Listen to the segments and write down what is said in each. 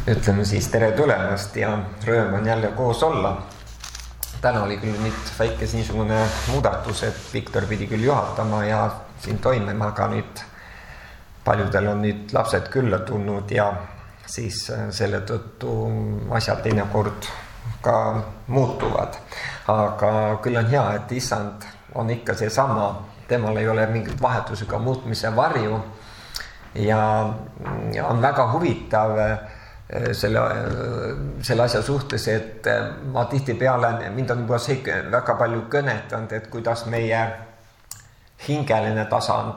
Ütleme siis tere tulemast ja rõõm on jälle koos olla. Täna oli küll nüüd väikes niisugune muudatus, et Viktor pidi küll juhatama ja siin toimima, aga nüüd paljudel on nüüd lapsed külla tulnud ja siis selle tõttu asjad teinekord ka muutuvad. Aga küll on hea, et issand on ikka see sama, temal ei ole mingit vahetusega muutmise varju ja on väga huvitav selle asja suhtes, et ma tihtipeale, mind on juba see väga palju kõnetanud, et kuidas meie hingeline tasand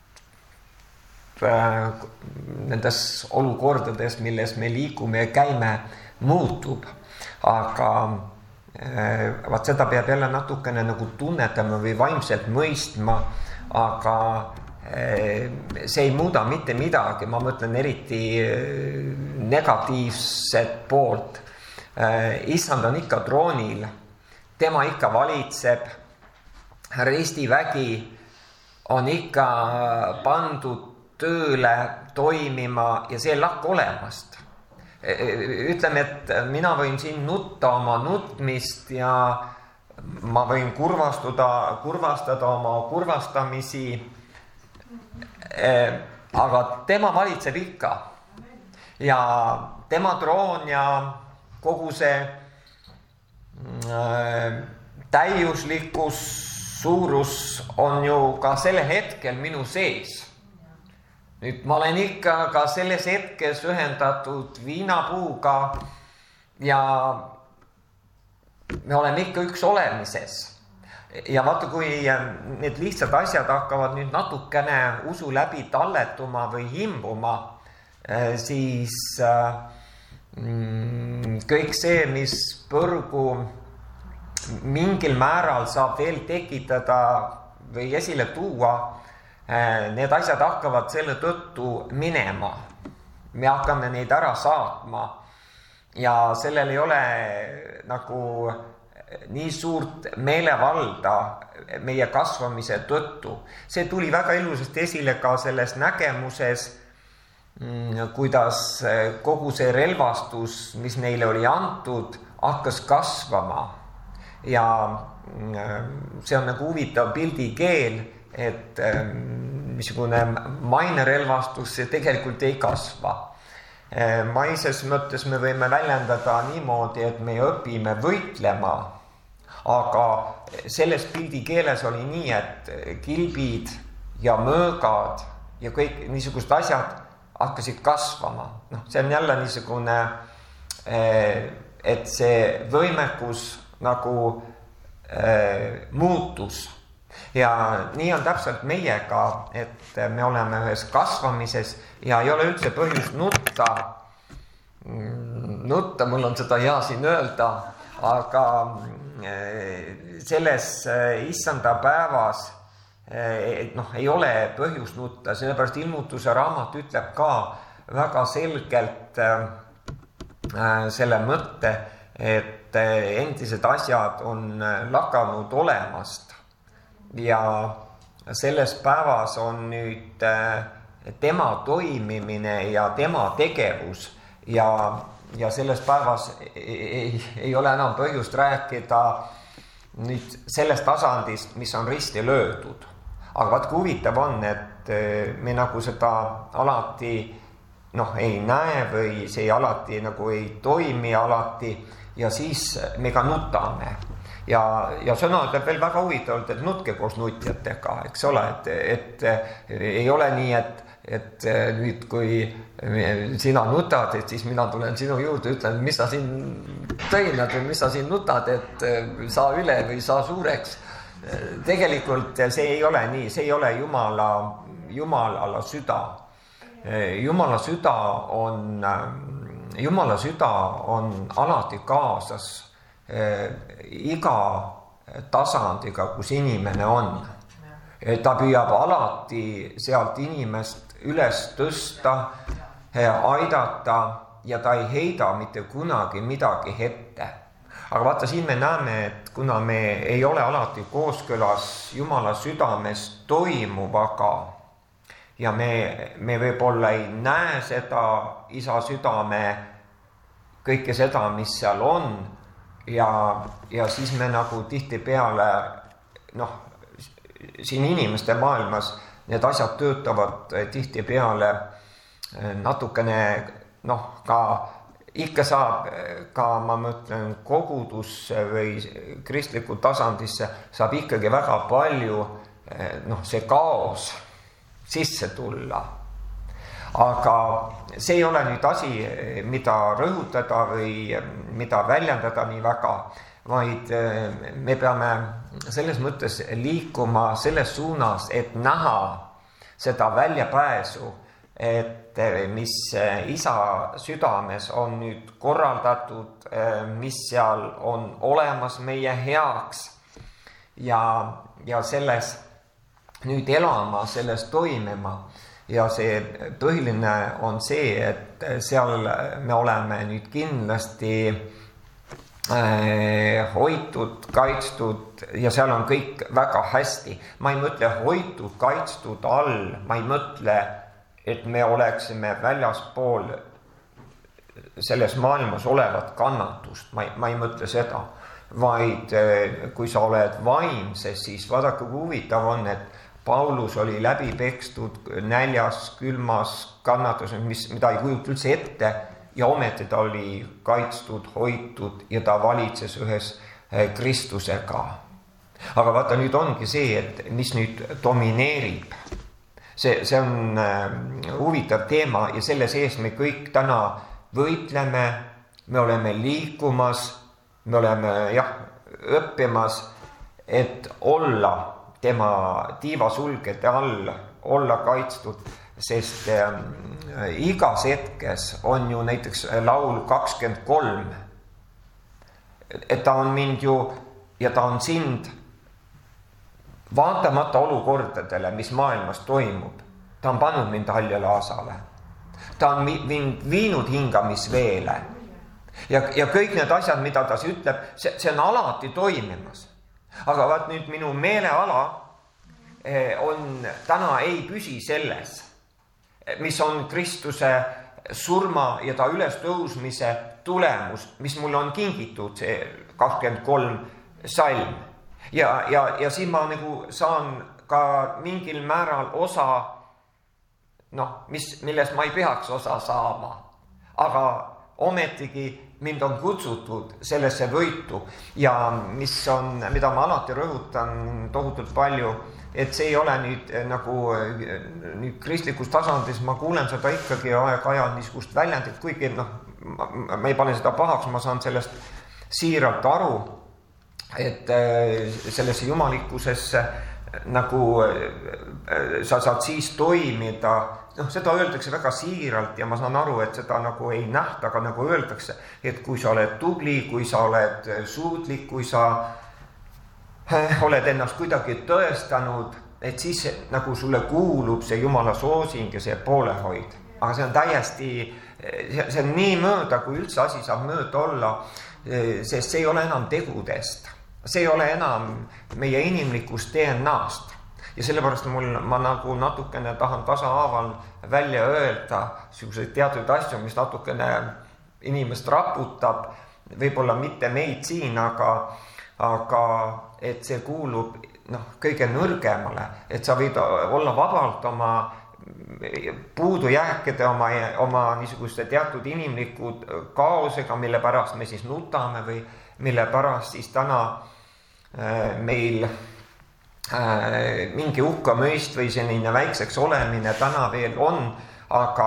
nendes olukordades, milles me liigume ja käime, muutub. Aga vaat seda peab jälle natukene nagu tunnetama või vaimselt mõistma, aga see ei muuda mitte midagi, ma mõtlen eriti negatiivset poolt. Issand on ikka troonil, tema ikka valitseb, Risti vägi on ikka pandud tööle toimima ja see lakk olemast. Ütleme, et mina võin siin nutta oma nutmist ja ma võin kurvastada oma kurvastamisi, aga tema valitseb ikka ja tema troon ja kogu see täiuslikkus, suurus on ju ka selle hetkel minu sees. Nüüd ma olen ikka ka selles hetkes ühendatud viinapuuga ja me oleme ikka üks olemises. Ja vaata, kui need lihtsad asjad hakkavad nüüd natukene usu läbi talletuma või himbuma, siis kõik see, mis põrgu mingil määral saab veel tekitada või esile tuua, need asjad hakkavad selle tõttu minema. Me hakkame neid ära saatma ja sellel ei ole nagu nii suurt meelevalda meie kasvamise tõttu. See tuli väga ilusasti esile ka selles nägemuses, kuidas kogu see relvastus, mis neile oli antud, hakkas kasvama. Ja see on nagu huvitav pildikeel, et missugune mainerelvastus see tegelikult ei kasva. Maises mõttes me võime väljendada niimoodi, et me õpime võitlema, aga selles pildikeeles oli nii, et kilbid ja möögad ja kõik niisugused asjad hakkasid kasvama. See on jälle niisugune, et see võimekus nagu muutus. Ja nii on täpselt meiega, et me oleme ühes kasvamises ja ei ole üldse põhjust nutta. Nutta, mul on seda hea siin öelda, aga selles issanda päevas ei ole põhjust nutta, sellepärast ilmutuse raamat ütleb ka väga selgelt selle mõtte, et endised asjad on lakanud olemast ja selles päevas on nüüd tema toimimine ja tema tegevus ja selles päevas ei ole enam põhjust rääkida nüüd sellest tasandist, mis on risti löödud. Aga vaat kui huvitav on, et me nagu seda alati ei näe või see alati nagu ei toimi alati ja siis me ka nutame. Ja sõna ütleb veel väga huvitavalt, et nutke koos nutjatega, eks ole, et ei ole nii, et nüüd kui sina nutad, et siis mina tulen sinu juurde, ütlen, mis sa siin tõinad või mis sa siin nutad, et saa üle või saa suureks. Tegelikult see ei ole nii, see ei ole Jumala süda. Jumala süda on alati kaasas iga tasandiga, kus inimene on. Ta püüab alati sealt inimest üles tõsta, aidata ja ta ei heida mitte kunagi midagi ette. Aga vaata, siin me näeme, et kuna me ei ole alati kooskõlas Jumala südames toimuvaga ja me võib-olla ei näe seda isa südame kõike seda, mis seal on ja siis me nagu tihtipeale siin inimeste maailmas need asjad töötavad tihtipeale natukene ka ikka saab ka, ma mõtlen, kogudusse või kristliku tasandisse saab ikkagi väga palju see kaos sisse tulla. Aga see ei ole nüüd asi, mida rõhutada või mida väljendada nii väga, vaid me peame selles mõttes liikuma selles suunas, et näha seda väljapääsu, et mis isa südames on nüüd korraldatud, mis seal on olemas meie heaks ja selles nüüd elama, selles toimima. Ja see põhiline on see, et seal me oleme nüüd kindlasti hoitud, kaitstud ja seal on kõik väga hästi. Ma ei mõtle hoitud, kaitstud all, ma ei mõtle, et me oleksime väljaspool selles maailmas olevat kannatust. Ma ei mõtle seda, vaid kui sa oled vaimses, siis vaadake, kui huvitav on, et Paulus oli läbi pekstud, näljas, külmas, kannatus, mida ei kujuta üldse ette ja ometi ta oli kaitstud, hoitud ja ta valitses ühes Kristusega. Aga vaata, nüüd ongi see, et mis nüüd domineerib. See on huvitav teema ja selle sees me kõik täna võitleme, me oleme liikumas, me oleme õppimas, et olla tema tiivasulgede all, olla kaitstud, sest igas hetkes on ju näiteks laul 23, et ta on mind ju ja ta on sind vaatamata olukordadele, mis maailmas toimub. Ta on pannud mind haljale aasale. Ta on mind viinud hingamisveele. Ja kõik need asjad, mida ta ütleb, see on alati toimimas. Aga vaat nüüd minu meeleala on täna ei püsi selles, mis on Kristuse surma ja ta ülestõusmise tulemus, mis mul on kingitud, see 23 salm. Ja siin ma nagu saan ka mingil määral osa, millest ma ei peaks osa saama. Aga ometigi mind on kutsutud sellesse võitu ja mida ma alati rõhutan tohutult palju, et see ei ole nüüd nagu nüüd kristlikus tasandis, ma kuulen seda ikkagi aeg-ajal niisugust väljendit, kuigi ma ei pane seda pahaks, ma saan sellest siiralt aru, et sellesse jumalikkusesse nagu sa saad siis toimida, seda öeldakse väga siiralt ja ma saan aru, et seda nagu ei nähta, aga nagu öeldakse, et kui sa oled tubli, kui sa oled suutlik, kui sa oled ennast kuidagi tõestanud, et siis nagu sulle kuulub see Jumala soosing ja see poolehoid. Aga see on täiesti, see on nii mööda, kui üldse asi saab mööda olla, sest see ei ole enam tegudest. See ei ole enam meie inimlikust DNA-st. Ja sellepärast ma nagu natukene tahan tasahaaval välja öelda selliseid teatud asju, mis natukene inimest raputab, võib-olla mitte meid siin, aga et see kuulub kõige nõrgemale, et sa võid olla vabalt oma puudujääkide, oma niisuguste teatud inimlikud kaosega, mille pärast me siis nutame või mille pärast siis täna meil mingi hukkamõist või selline väikseks olemine täna veel on, aga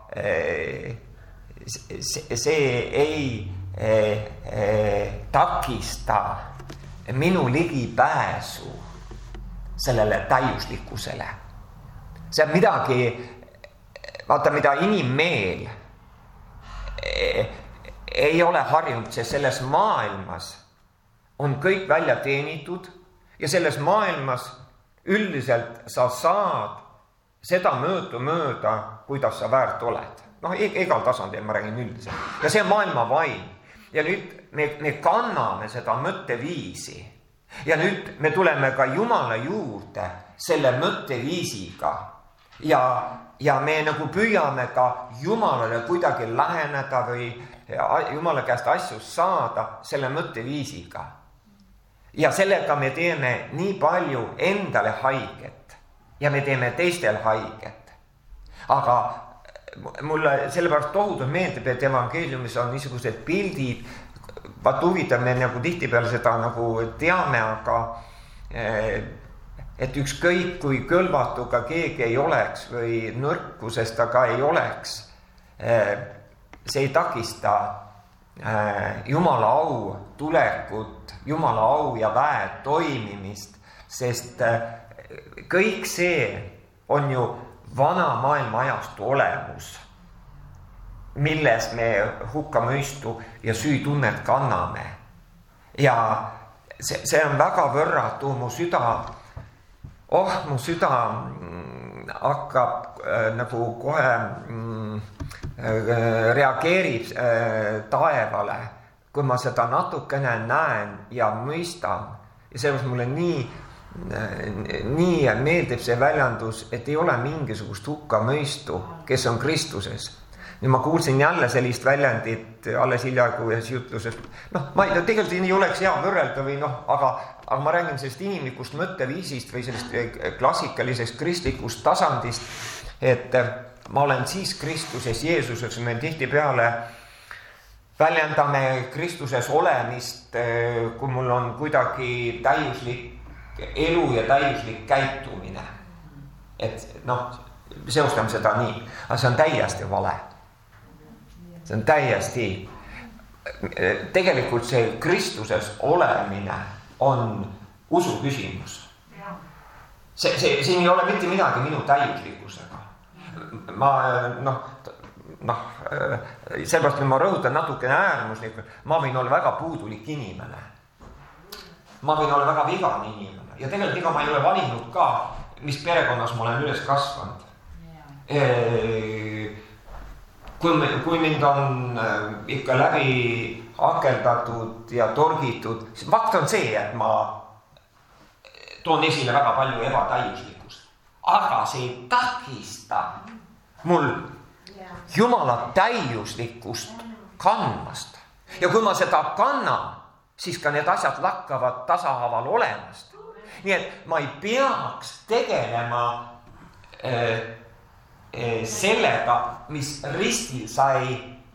see ei takista minu ligipääsu sellele täiuslikkusele. See on midagi, vaata, mida inimmeel ei ole harjunud, sest selles maailmas on kõik välja teenitud ja selles maailmas üldiselt sa saad seda mööda, kuidas sa väärt oled. Igal tasandil ma räägin üldiselt. Ja see on maailma vaim. Ja nüüd me kanname seda mõtteviisi. Ja nüüd me tuleme ka Jumala juurde selle mõtteviisiga. Ja ja me nagu püüame ka Jumalale kuidagi läheneda või Jumala käest asju saada selle mõtteviisiga. Ja sellega me teeme nii palju endale haiget ja me teeme teistel haiget. Aga mulle sellepärast tohutult meeldib, et evangeeliumis on niisugused pildid, vaat huvitav, me nagu tihtipeale seda nagu teame, aga et ükskõik kui kõlvatuga keegi ei oleks või nõrkusest aga ei oleks, see ei takista Jumala au tulekut, Jumala au ja väe toimimist, sest kõik see on ju vana maailma ajastu olemus, milles me hukkamõistu ja süütunnet kanname. Ja see on väga võrratu, mu süda hakkab nagu kohe reageerib taevale, kui ma seda natukene näen ja mõistan. Ja sellepärast mulle nii meeldib see väljendus, et ei ole mingisugust hukkamõistu, kes on Kristuses. Nüüd ma kuulsin jälle sellist väljendit alles hiljaaegu ühes jutluses. Tegelikult ei oleks hea võrrelda või aga ma räägin sellest inimlikust mõtteviisist või sellest klassikalisest kristlikust tasandist, et ma olen siis Kristuses Jeesuses, me tihtipeale väljendame Kristuses olemist, kui mul on kuidagi täiuslik elu ja täiuslik käitumine. Et seostame seda nii, aga see on täiesti vale. See on täiesti, tegelikult see Kristuses olemine on usu küsimus. Siin ei ole mitte midagi minu täiuslikkusega. Sellepärast ma rõhutan natukene äärmuslikult, ma võin olla väga puudulik inimene. Ma võin olla väga vigane inimene ja tegelikult ega ma ei ole valinud ka, mis perekonnas ma olen üles kasvanud. Kui mind on ikka läbi hakeldatud ja torgitud, siis fakt on see, et ma toon esile väga palju ebatäiuslikkust. Aga see ei takista mul Jumala täiuslikkust kandmast. Ja kui ma seda kannan, siis ka need asjad lakkavad tasahaaval olemast. Nii et ma ei peaks tegelema sellega, mis ristil sai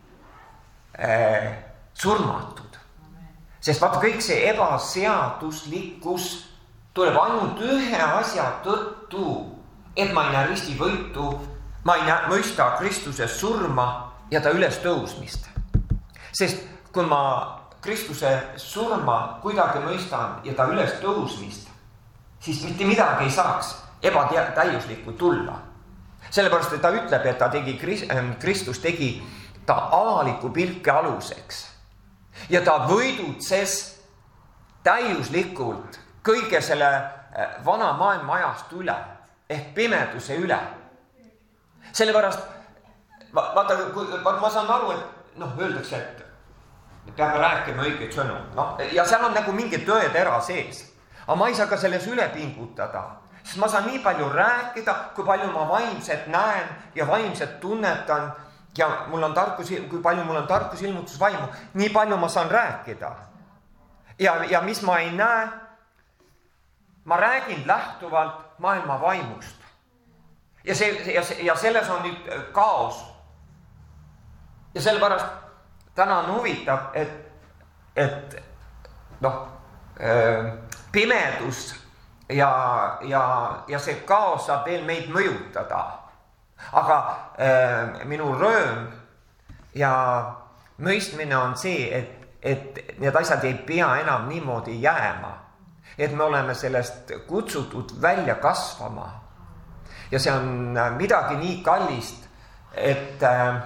surmatud. Sest vaata, kõik see ebaseaduslikkus tuleb ainult ühe asja tõttu, et ma ei näe risti võitu, ma ei mõista Kristuse surma ja ta üles tõusmist. Sest kui ma Kristuse surma kuidagi mõistan ja ta üles tõusmist, siis mitte midagi ei saaks ebatäiuslikku tulla. Sellepärast, et ta ütleb, et Kristus tegi ta avaliku pilke aluseks. Ja ta võidutses täiuslikult kõige selle vana maailma ajast üle, ehk pimeduse üle. Sellepärast, vaata, ma saan aru, et öeldakse, et peame rääkima õigeid sõnu. Ja seal on nagu mingi tõetera sees. Aga ma ei saa ka selles üle pingutada. Sest ma saan nii palju rääkida, kui palju ma vaimset näen ja vaimset tunnetan ja kui palju mul on tarkusilmutusvaimu, nii palju ma saan rääkida. Ja mis ma ei näe, ma räägin lähtuvalt maailma vaimust. Ja selles on nüüd kaos. Ja sellepärast täna on huvitav, et pimedus ja see kaos saab veel meid mõjutada. Aga minu rõõm ja mõistmine on see, et need asjad ei pea enam niimoodi jääma. Et me oleme sellest kutsutud välja kasvama. Ja see on midagi nii kallist, et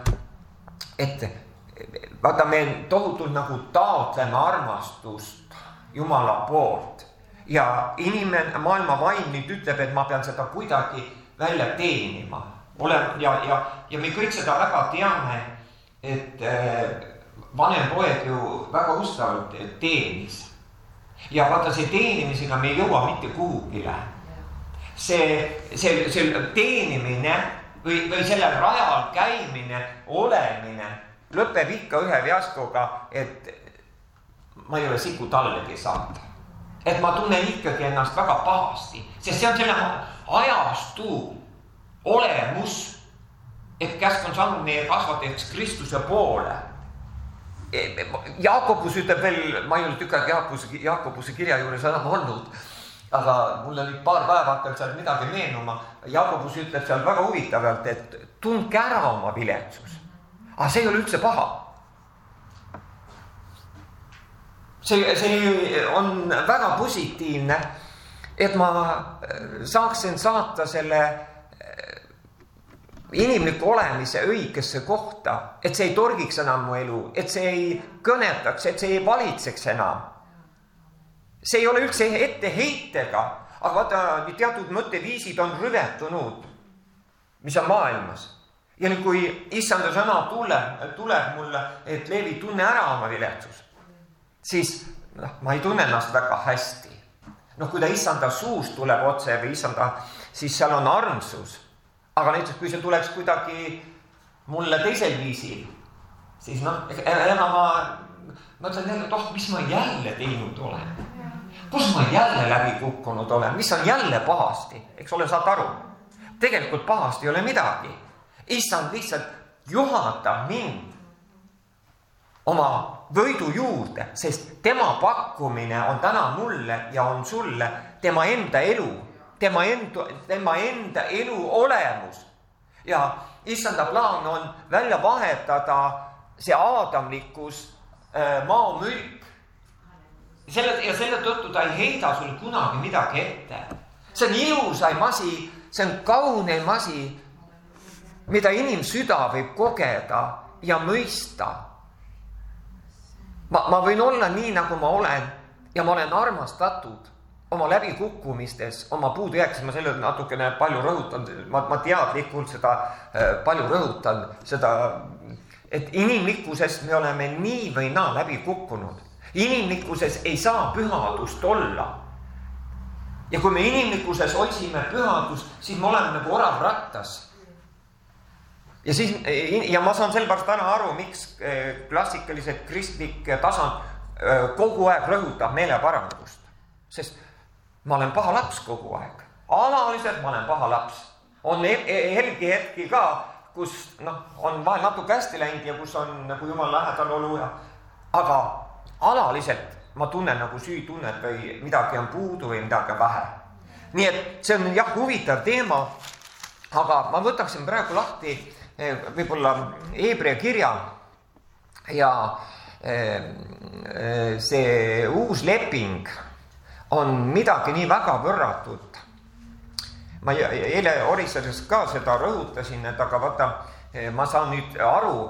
vaata, me tohutult nagu taotleme armastust Jumala poolt. Ja inimene, maailma vaim nüüd ütleb, et ma pean seda kuidagi välja teenima. Ja me kõik seda väga teame, et vanem poeg ju väga ustavalt teenis. Ja vaata, see teenimisega me ei jõua mitte kuhugile. See teenimine või sellel rajal käimine, olemine lõpeb ikka ühe fiaskoga, et ma ei ole siku tallegi saanud. Et ma tunnen ikkagi ennast väga pahasti, sest see on selle ajastu olemus, et käsk on saanud meie kasvatajaks Kristuse poole. Jaakobus ütleb veel, ma ei ole tükk Jaakobuse kirja juures enam olnud, aga mul oli paar päeva hakanud seal midagi meenuma. Jaakobus ütleb seal väga huvitavalt, et tundke ära oma viletsus. Aga see ei ole üldse paha. See on väga positiivne, et ma saaksin saata selle inimliku olemise õigesse kohta, et see ei torgiks enam mu elu, et see ei kõnetaks, et see ei valitseks enam. See ei ole üldse etteheitega, aga vaata, teatud mõtteviisid on rüvetunud, mis on maailmas. Ja nüüd, kui issanda sõna tuleb mulle, et Leevi, tunne ära oma viletsus, siis ma ei tunne ennast väga hästi. Kui ta issanda suust tuleb otse või issanda, siis seal on armsus. Aga näiteks, kui see tuleks kuidagi mulle teisel viisil, siis enam ma mõtlen jälle, et mis ma jälle teinud olen. Kus ma jälle läbi kukkunud olen, mis on jälle pahasti, eks ole, saad aru. Tegelikult pahasti ei ole midagi. Issand lihtsalt juhatab mind oma võidu juurde, sest tema pakkumine on täna mulle ja on sulle tema enda elu. Tema enda elu olemus. Ja issanda plaan on välja vahetada see aadamlikkus maamülk. Ja selle tõttu ta ei heida sul kunagi midagi ette. See on ilusaim asi, see on kauneim asi, mida inimsüda võib kogeda ja mõista. Ma võin olla nii, nagu ma olen ja ma olen armastatud oma läbikukkumistes, oma puudujääks, ma selle natukene palju rõhutan, ma teadlikult seda palju rõhutan, seda, et inimlikkuses me oleme nii või naa läbi kukkunud. Inimlikkuses ei saa pühadust olla. Ja kui me inimlikkuses otsime pühadust, siis me oleme nagu orav rattas. Ja ma saan sellepärast täna aru, miks klassikalised kristlik tasand kogu aeg rõhutab meeleparandust. Sest ma olen paha laps kogu aeg. Alaliselt ma olen paha laps. On helgi hetki ka, kus on vahel natuke hästi läinud ja kus on nagu jumal lähedal olu. Aga alaliselt ma tunnen nagu süütunnet või midagi on puudu või midagi on vähe. Nii et see on huvitav teema, aga ma võtaksin praegu lahti võib-olla Hebra kirja ja see uus leping on midagi nii väga võrratut. Ma eile Orissaris ka seda rõhutasin, et aga vaata, ma saan nüüd aru,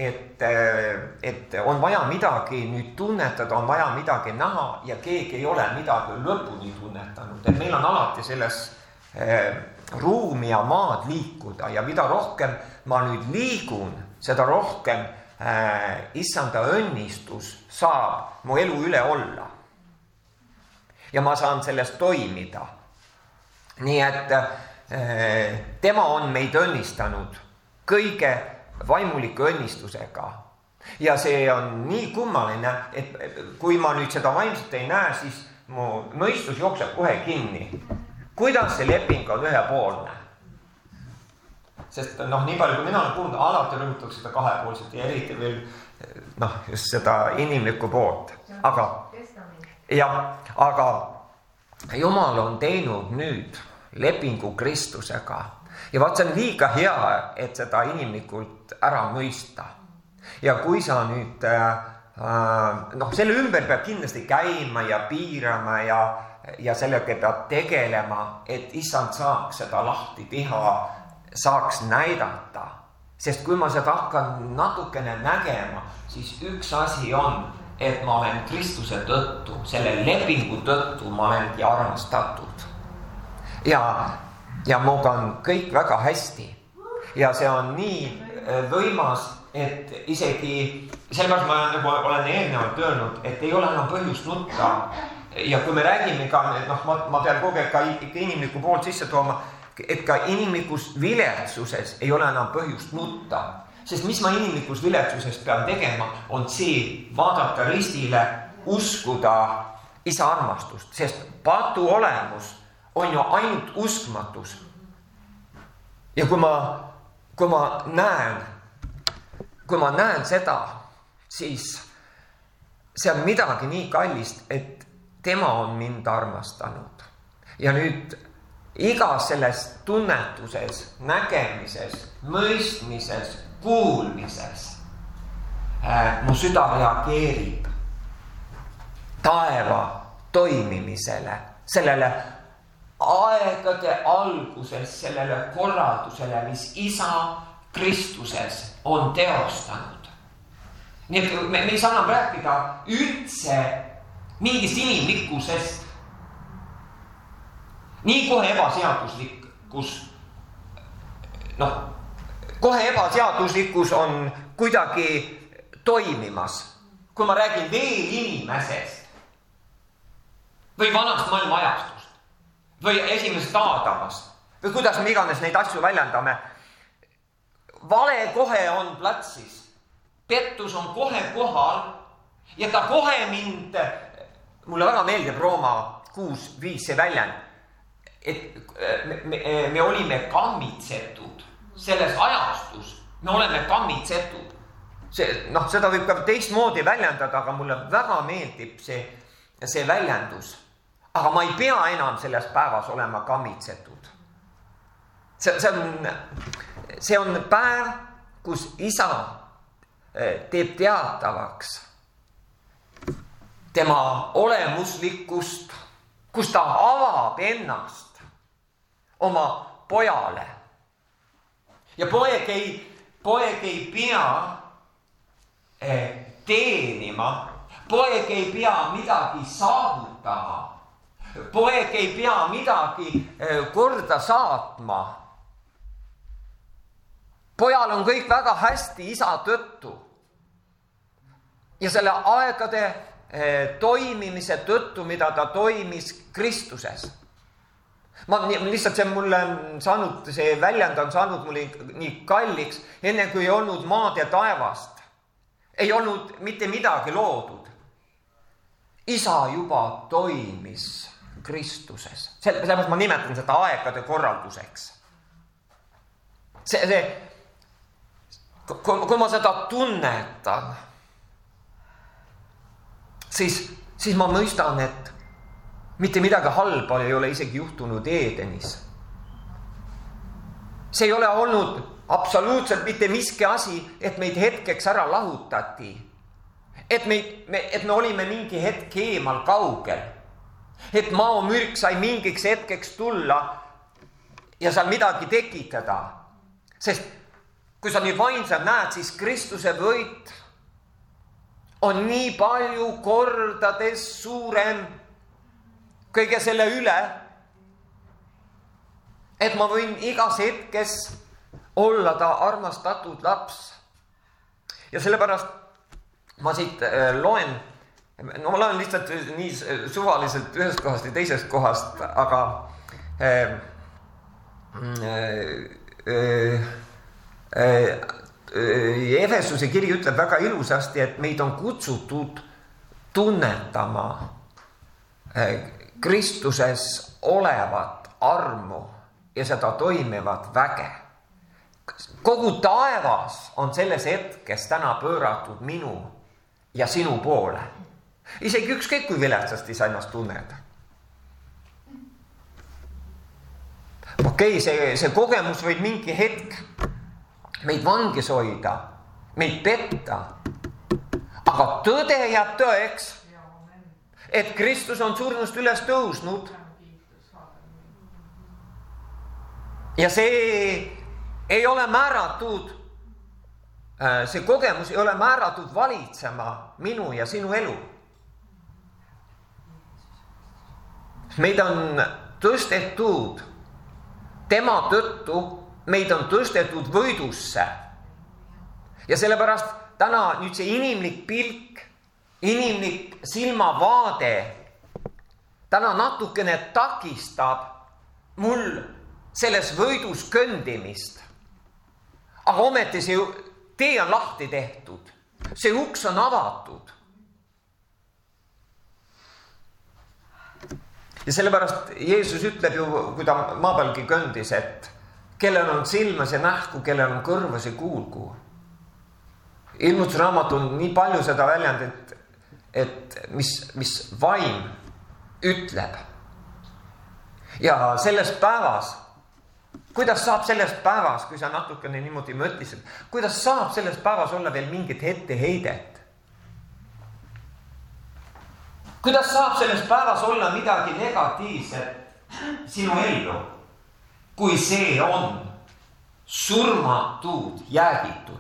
et on vaja midagi nüüd tunnetada, on vaja midagi näha ja keegi ei ole midagi lõpuni tunnetanud. Et meil on alati selles ruumi ja maad liikuda ja mida rohkem ma nüüd liigun, seda rohkem issanda õnnistus saab mu elu üle olla. Ja ma saan sellest toimida. Nii et tema on meid õnnistanud kõige vaimuliku õnnistusega. Ja see on nii kummaline, et kui ma nüüd seda vaimset ei näe, siis mu mõistus jookseb kohe kinni. Kuidas see leping on ühepoolne? Sest nii palju, kui mina olen kuulnud, alati rõhutaks seda kahepoolset ja eriti veel just seda inimlikku poolt. Aga Jumal on teinud nüüd lepingu Kristusega. Ja vaat see on liiga hea, et seda inimlikult ära mõista. Ja kui sa nüüd, selle ümber peab kindlasti käima ja piirama ja sellega peab tegelema, et issand saaks seda lahti teha, saaks näidata. Sest kui ma seda hakkan natukene nägema, siis üks asi on, et ma olen Kristuse tõttu, selle lepingu tõttu ma olengi armastatud. Ja muga on kõik väga hästi. Ja see on nii võimas, et isegi, sellepärast ma olen eelnevalt öelnud, et ei ole enam põhjust nutta. Ja kui me räägime ka, ma pean kogu aeg ka inimliku poolt sisse tooma, et ka inimlikus viletsuses ei ole enam põhjust nutta. Sest mis ma inimlikus viletsuses pean tegema, on see vaadata ristile, uskuda isa armastust, sest patu olemus on ju ainult uskmatus. Ja kui ma näen seda, siis see on midagi nii kallist, et tema on mind armastanud. Ja nüüd igas selles tunnetuses, nägemises, mõistmises, kuulmises mu süda reageerib taeva toimimisele, sellele aegade alguses, sellele korraldusele, mis isa Kristuses on teostanud. Nii et me ei saa enam rääkida üldse mingist inimlikkusest. Nii kohe ebaseaduslikkus on kuidagi toimimas. Kui ma räägin veel inimesest või vanast maailma ajastust või esimesest Aadamast või kuidas me iganes neid asju väljendame, vale kohe on platsis. Pettus on kohe kohal ja ta kohe mulle väga meeldib Rooma 6.5 see väljend, et me olime kammitsetud selles ajastus, me oleme kammitsetud. Seda võib ka teistmoodi väljendada, aga mulle väga meeldib see väljendus. Aga ma ei pea enam selles päevas olema kammitsetud. See on päev, kus isa teeb teatavaks tema olemuslikkust, kus ta avab ennast oma pojale. Ja poeg ei pea teenima, poeg ei pea midagi saavutama, poeg ei pea midagi korda saatma. Pojal on kõik väga hästi isa tõttu. Ja selle aegade toimimise tõttu, mida ta toimis Kristuses. Lihtsalt see väljend on saanud mulle nii kalliks, enne kui ei olnud maad ja taevast. Ei olnud mitte midagi loodud. Isa juba toimis Kristuses. Sellepärast ma nimetan seda aegade korralduseks. Kui ma seda tunnetan, siis ma mõistan, et mitte midagi halba ei ole isegi juhtunud Edenis. See ei ole olnud absoluutselt mitte miski asi, et meid hetkeks ära lahutati. Et me olime mingi hetk eemal kaugel. Et maomürk sai mingiks hetkeks tulla ja seal midagi tekitada. Sest kui sa nüüd vaimselt näed, siis Kristuse võit on nii palju kordades suurem kõige selle üle, et ma võin igas hetkes olla ta armastatud laps. Ja sellepärast ma siit loen, ma loen lihtsalt nii suvaliselt ühest kohast ja teisest kohast, aga Efesuse kiri ütleb väga ilusasti, et meid on kutsutud tunnetama Kristuses olevat armu ja seda toimivat väge. Kogu taevas on selles hetkes täna pööratud minu ja sinu poole. Isegi ükskõik kui viletsasti sa ennast tunned. Okei, see kogemus võib mingi hetk meid vangis hoida, meid petta, aga tõde jääb tõeks, et Kristus on surnust üles tõusnud. Ja see ei ole määratud, see kogemus ei ole määratud valitsema minu ja sinu elu. Meid on tõstetud tema tõttu, meid on tõstetud võidusse. Ja sellepärast täna nüüd see inimlik pilk, inimlik silmavaade täna natukene takistab mul selles võidus kõndimist. Aga ometi see tee on lahti tehtud. See uks on avatud. Ja sellepärast Jeesus ütleb ju, kui ta maa pealgi kõndis, et kellel on silmas ja nähku, kellel on kõrvas ja kuulgu. Ilmutusraamat on nii palju seda väljendit, et mis vaim ütleb. Ja selles päevas, kuidas saab selles päevas, kui sa natukene niimoodi mõtlisid, kuidas saab selles päevas olla veel mingit etteheidet? Kuidas saab selles päevas olla midagi negatiivset sinu ellu, kui see on surmatud jäägitult?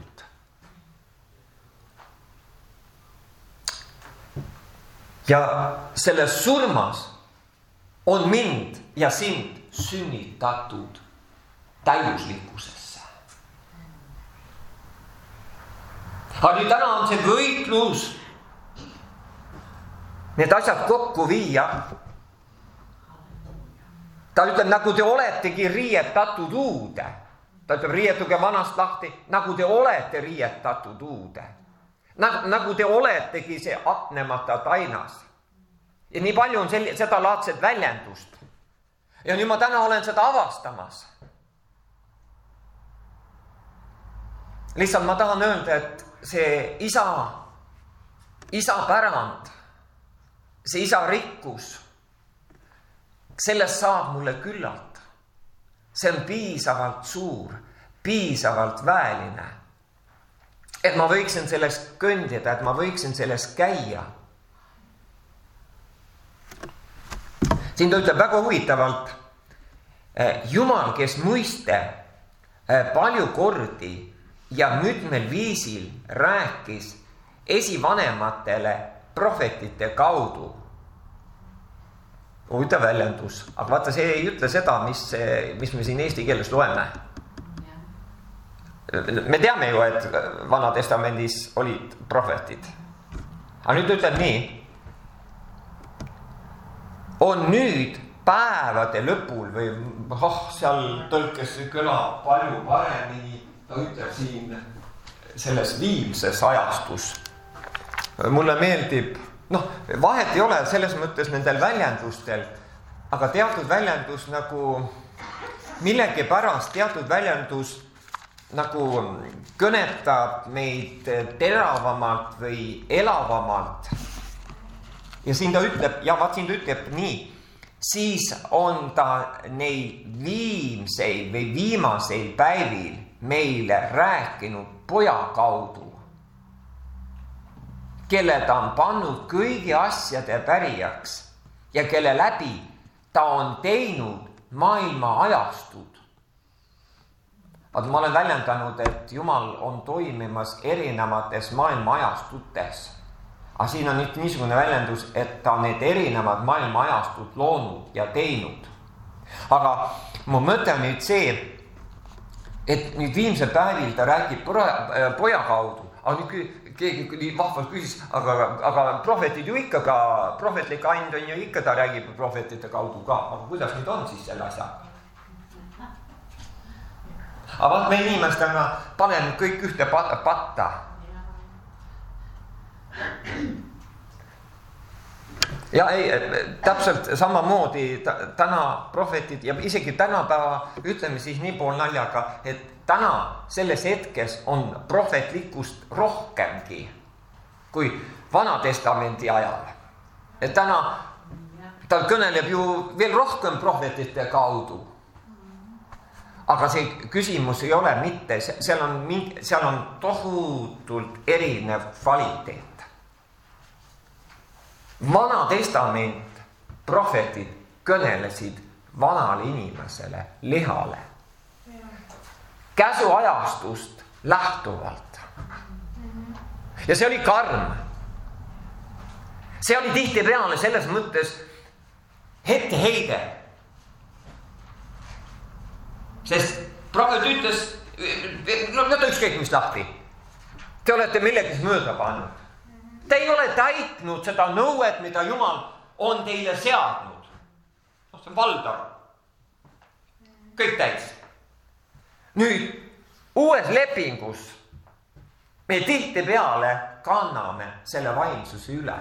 Ja selles surmas on mind ja sind sünnitatud täiuslikkusesse. Aga nüüd täna on see võitlus need asjad kokku viia. Ta ütleb, nagu te oletegi riietatud uude. Ta ütleb, riietuge vanast lahti, nagu te olete riietatud uude. Nagu te oletegi see apnemata tainas. Ja nii palju on seda laadset väljendust. Ja nüüd ma täna olen seda avastamas. Lihtsalt ma tahan öelda, et see isa pärand, see isa rikkus, sellest saab mulle küllalt. See on piisavalt suur, piisavalt väeline, et ma võiksin selles kõndida, et ma võiksin selles käia. Siin ta ütleb väga huvitavalt, Jumal, kes muiste palju kordi ja mitmel viisil rääkis esivanematele prohvetite kaudu. Huvitav väljendus, aga vaata, see ei ütle seda, mis me siin eesti keeles loeme. Me teame ju, et Vana Testamendis olid prohvetid. Aga nüüd ütleb nii, on nüüd päevade lõpul või seal tõlkes kõlab palju paremini, ta ütleb siin selles viimses ajastus. Mulle meeldib, vahet ei ole selles mõttes nendel väljendustel, aga teatud väljendus nagu millegi pärast, teatud väljendus nagu kõnetab meid teravamalt või elavamalt. Ja siin ta ütleb, siin ta ütleb nii, siis on ta neid viimseid või viimaseil päevil meile rääkinud poja kaudu, kelle ta on pannud kõigi asjade pärijaks ja kelle läbi ta on teinud maailma ajastud. Ma olen väljendanud, et Jumal on toimimas erinevates maailma ajastutes. Aga siin on nüüd niisugune väljendus, et ta on need erinevad maailma ajastud loonud ja teinud. Aga mu mõte on nüüd see, et nüüd viimsel päevil ta räägib poja kaudu. Aga nüüd keegi vahvalt küsis, aga prohvetid ju ikka ka, prohvetlik and on ju ikka, ta räägib prohvetite kaudu ka. Aga kuidas nüüd on siis selle asja? Aga me inimestena paneme kõik ühte patta. Ja täpselt samamoodi täna prohvetid ja isegi tänapäeva ütleme siis nii pool naljaga, et täna selles hetkes on prohvetlikkust rohkemgi kui Vana Testamendi ajal. Et täna ta kõneleb ju veel rohkem prohvetite kaudu. Aga see küsimus ei ole mitte, seal on tohutult erinev kvaliteet. Vana Testament prohvetid kõnelesid vanale inimesele, lihale. Käsuajastust lähtuvalt. Ja see oli karm. See oli tihtipeale selles mõttes hetkeheide. Sest prohvet ütles, ükskõik mis lahti. Te olete millegis mööda pannud. Te ei ole täitnud seda nõuet, mida Jumal on teile seadnud. See on valdav. kõik täis. Nüüd uues lepingus me tihtipeale kanname selle vaimsuse üle.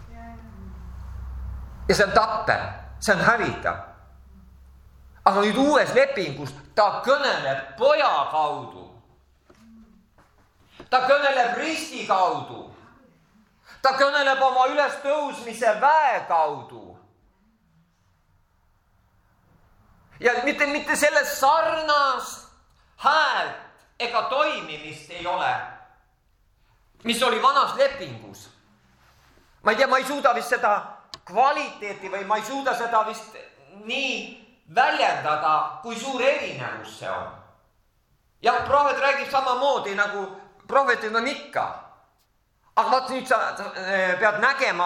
Ja see on tappev, see on hävitav. Aga nüüd uues lepingus ta kõneleb poja kaudu. Ta kõneleb risti kaudu. Ta kõneleb oma ülestõusmise väe kaudu. Ja mitte selles sarnast häält ega toimimist ei ole, mis oli vanas lepingus. Ma ei tea, ma ei suuda vist seda kvaliteeti või ma ei suuda seda vist nii väljendada, kui suur erinevus see on. Ja prohvet räägib samamoodi nagu prohvetid on ikka. Aga vaat nüüd sa pead nägema,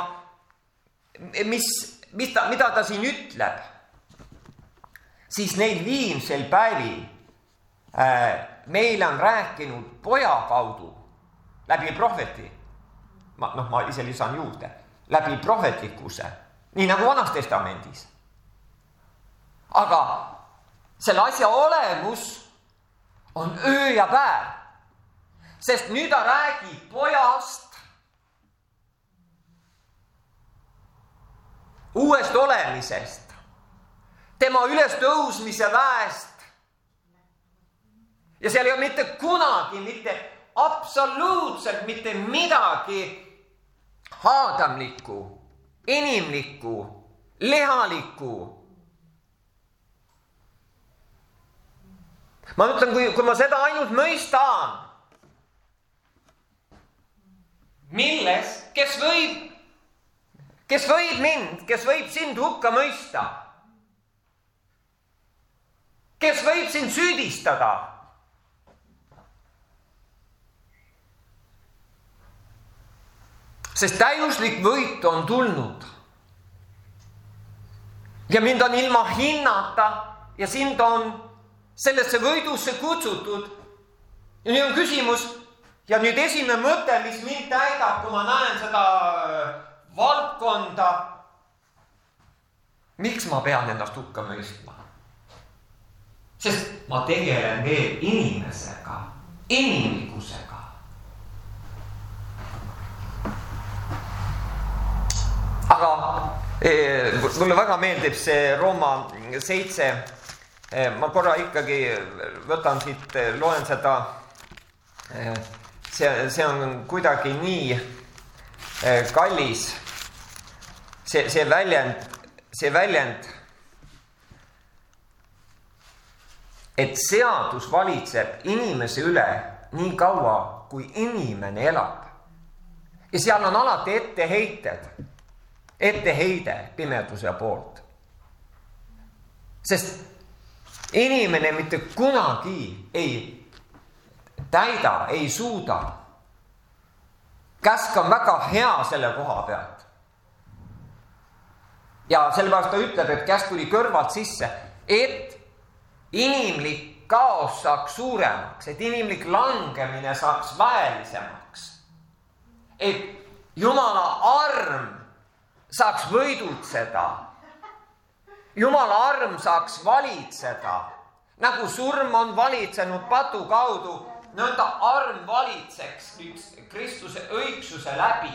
mida ta siin ütleb. Siis neil viimsel päevil meile on rääkinud poja kaudu läbi prohveti. Ma ise lisan juurde. Läbi prohvetlikkuse. Nii nagu Vanas Testamendis. Aga selle asja olemus on öö ja päev. Sest nüüd ta räägib pojast, uuest olemisest, tema ülestõusmise väest. Ja seal ei ole mitte kunagi, mitte absoluutselt mitte midagi haadamlikku, inimlikku, lihalikku. Ma ütlen, kui ma seda ainult mõistan, milles, kes võib mind, kes võib sind hukka mõista, kes võib sind süüdistada. Sest täiuslik võit on tulnud. Ja mind on ilma hinnata ja sind on sellesse võidusse kutsutud. Ja nüüd on küsimus, ja nüüd esimene mõte, mis mind täidab, kui ma näen seda valdkonda, miks ma pean ennast hukka mõistma? Sest ma tegelen veel inimesega, inimlikkusega. Aga mulle väga meeldib see Rooma 7. Ma korra ikkagi võtan siit, loen seda. See on kuidagi nii kallis. See väljend, et seadus valitseb inimese üle nii kaua, kui inimene elab. Ja seal on alati etteheide pimeduse poolt. Sest inimene mitte kunagi ei täida, ei suuda. Käsk on väga hea selle koha pealt. Ja sellepärast ta ütleb, et käsk tuli kõrvalt sisse, et inimlik kaos saaks suuremaks, et inimlik langemine saaks väelisemaks, et Jumala arm saaks võidutseda. Jumala arm saaks valitseda. Nagu surm on valitsenud patu kaudu, nõnda arm valitseks Kristuse õigsuse läbi.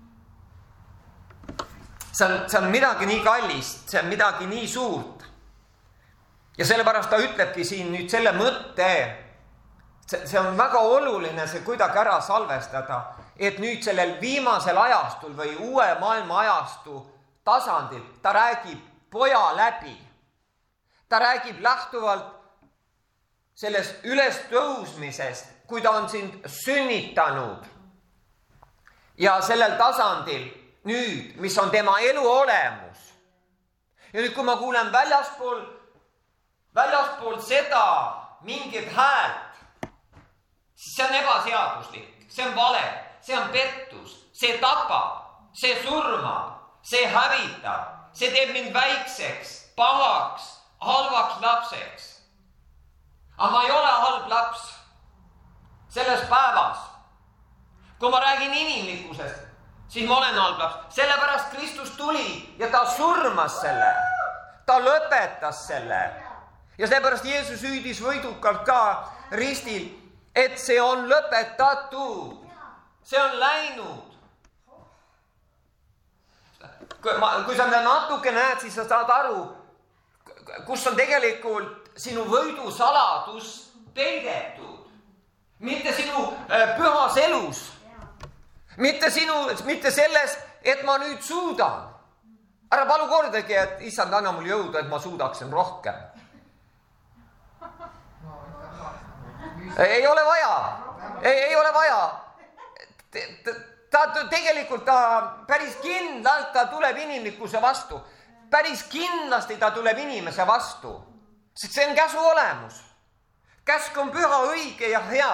See on midagi nii kallist, see on midagi nii suurt. Ja sellepärast ta ütlebki siin nüüd selle mõtte, see on väga oluline see kuidagi ära salvestada, et nüüd sellel viimasel ajastul või uue maailma ajastu tasandil ta räägib poja läbi. Ta räägib lähtuvalt sellest ülestõusmisest, kui ta on sind sünnitanud. Ja sellel tasandil nüüd, mis on tema elu olemus. Ja nüüd, kui ma kuulen väljaspool seda mingit häält, siis see on ebaseaduslik, see on vale, see on pettus, see tapab, see surmab, see hävitab, see teeb mind väikseks, pahaks, halvaks lapseks. Aga ma ei ole halb laps selles päevas. Kui ma räägin inimlikkusest, siis ma olen halb laps. Sellepärast Kristus tuli ja ta surmas selle. Ta lõpetas selle. Ja seepärast Jeesus hüüdis võidukalt ka ristil, et see on lõpetatud. See on läinud. Kui sa natuke näed, siis sa saad aru, kus on tegelikult sinu võidusaladus peidetud. Mitte sinu pühas elus. Mitte selles, et ma nüüd suudan. Ära palu kordagi, et issand, anna mul jõudu, et ma suudaksin rohkem. Ei ole vaja. Ei ole vaja. Tegelikult ta päris kindlalt ta tuleb inimlikkuse vastu. Päris kindlasti ta tuleb inimese vastu. Sest see on käsu olemus. Käsk on püha, õige ja hea.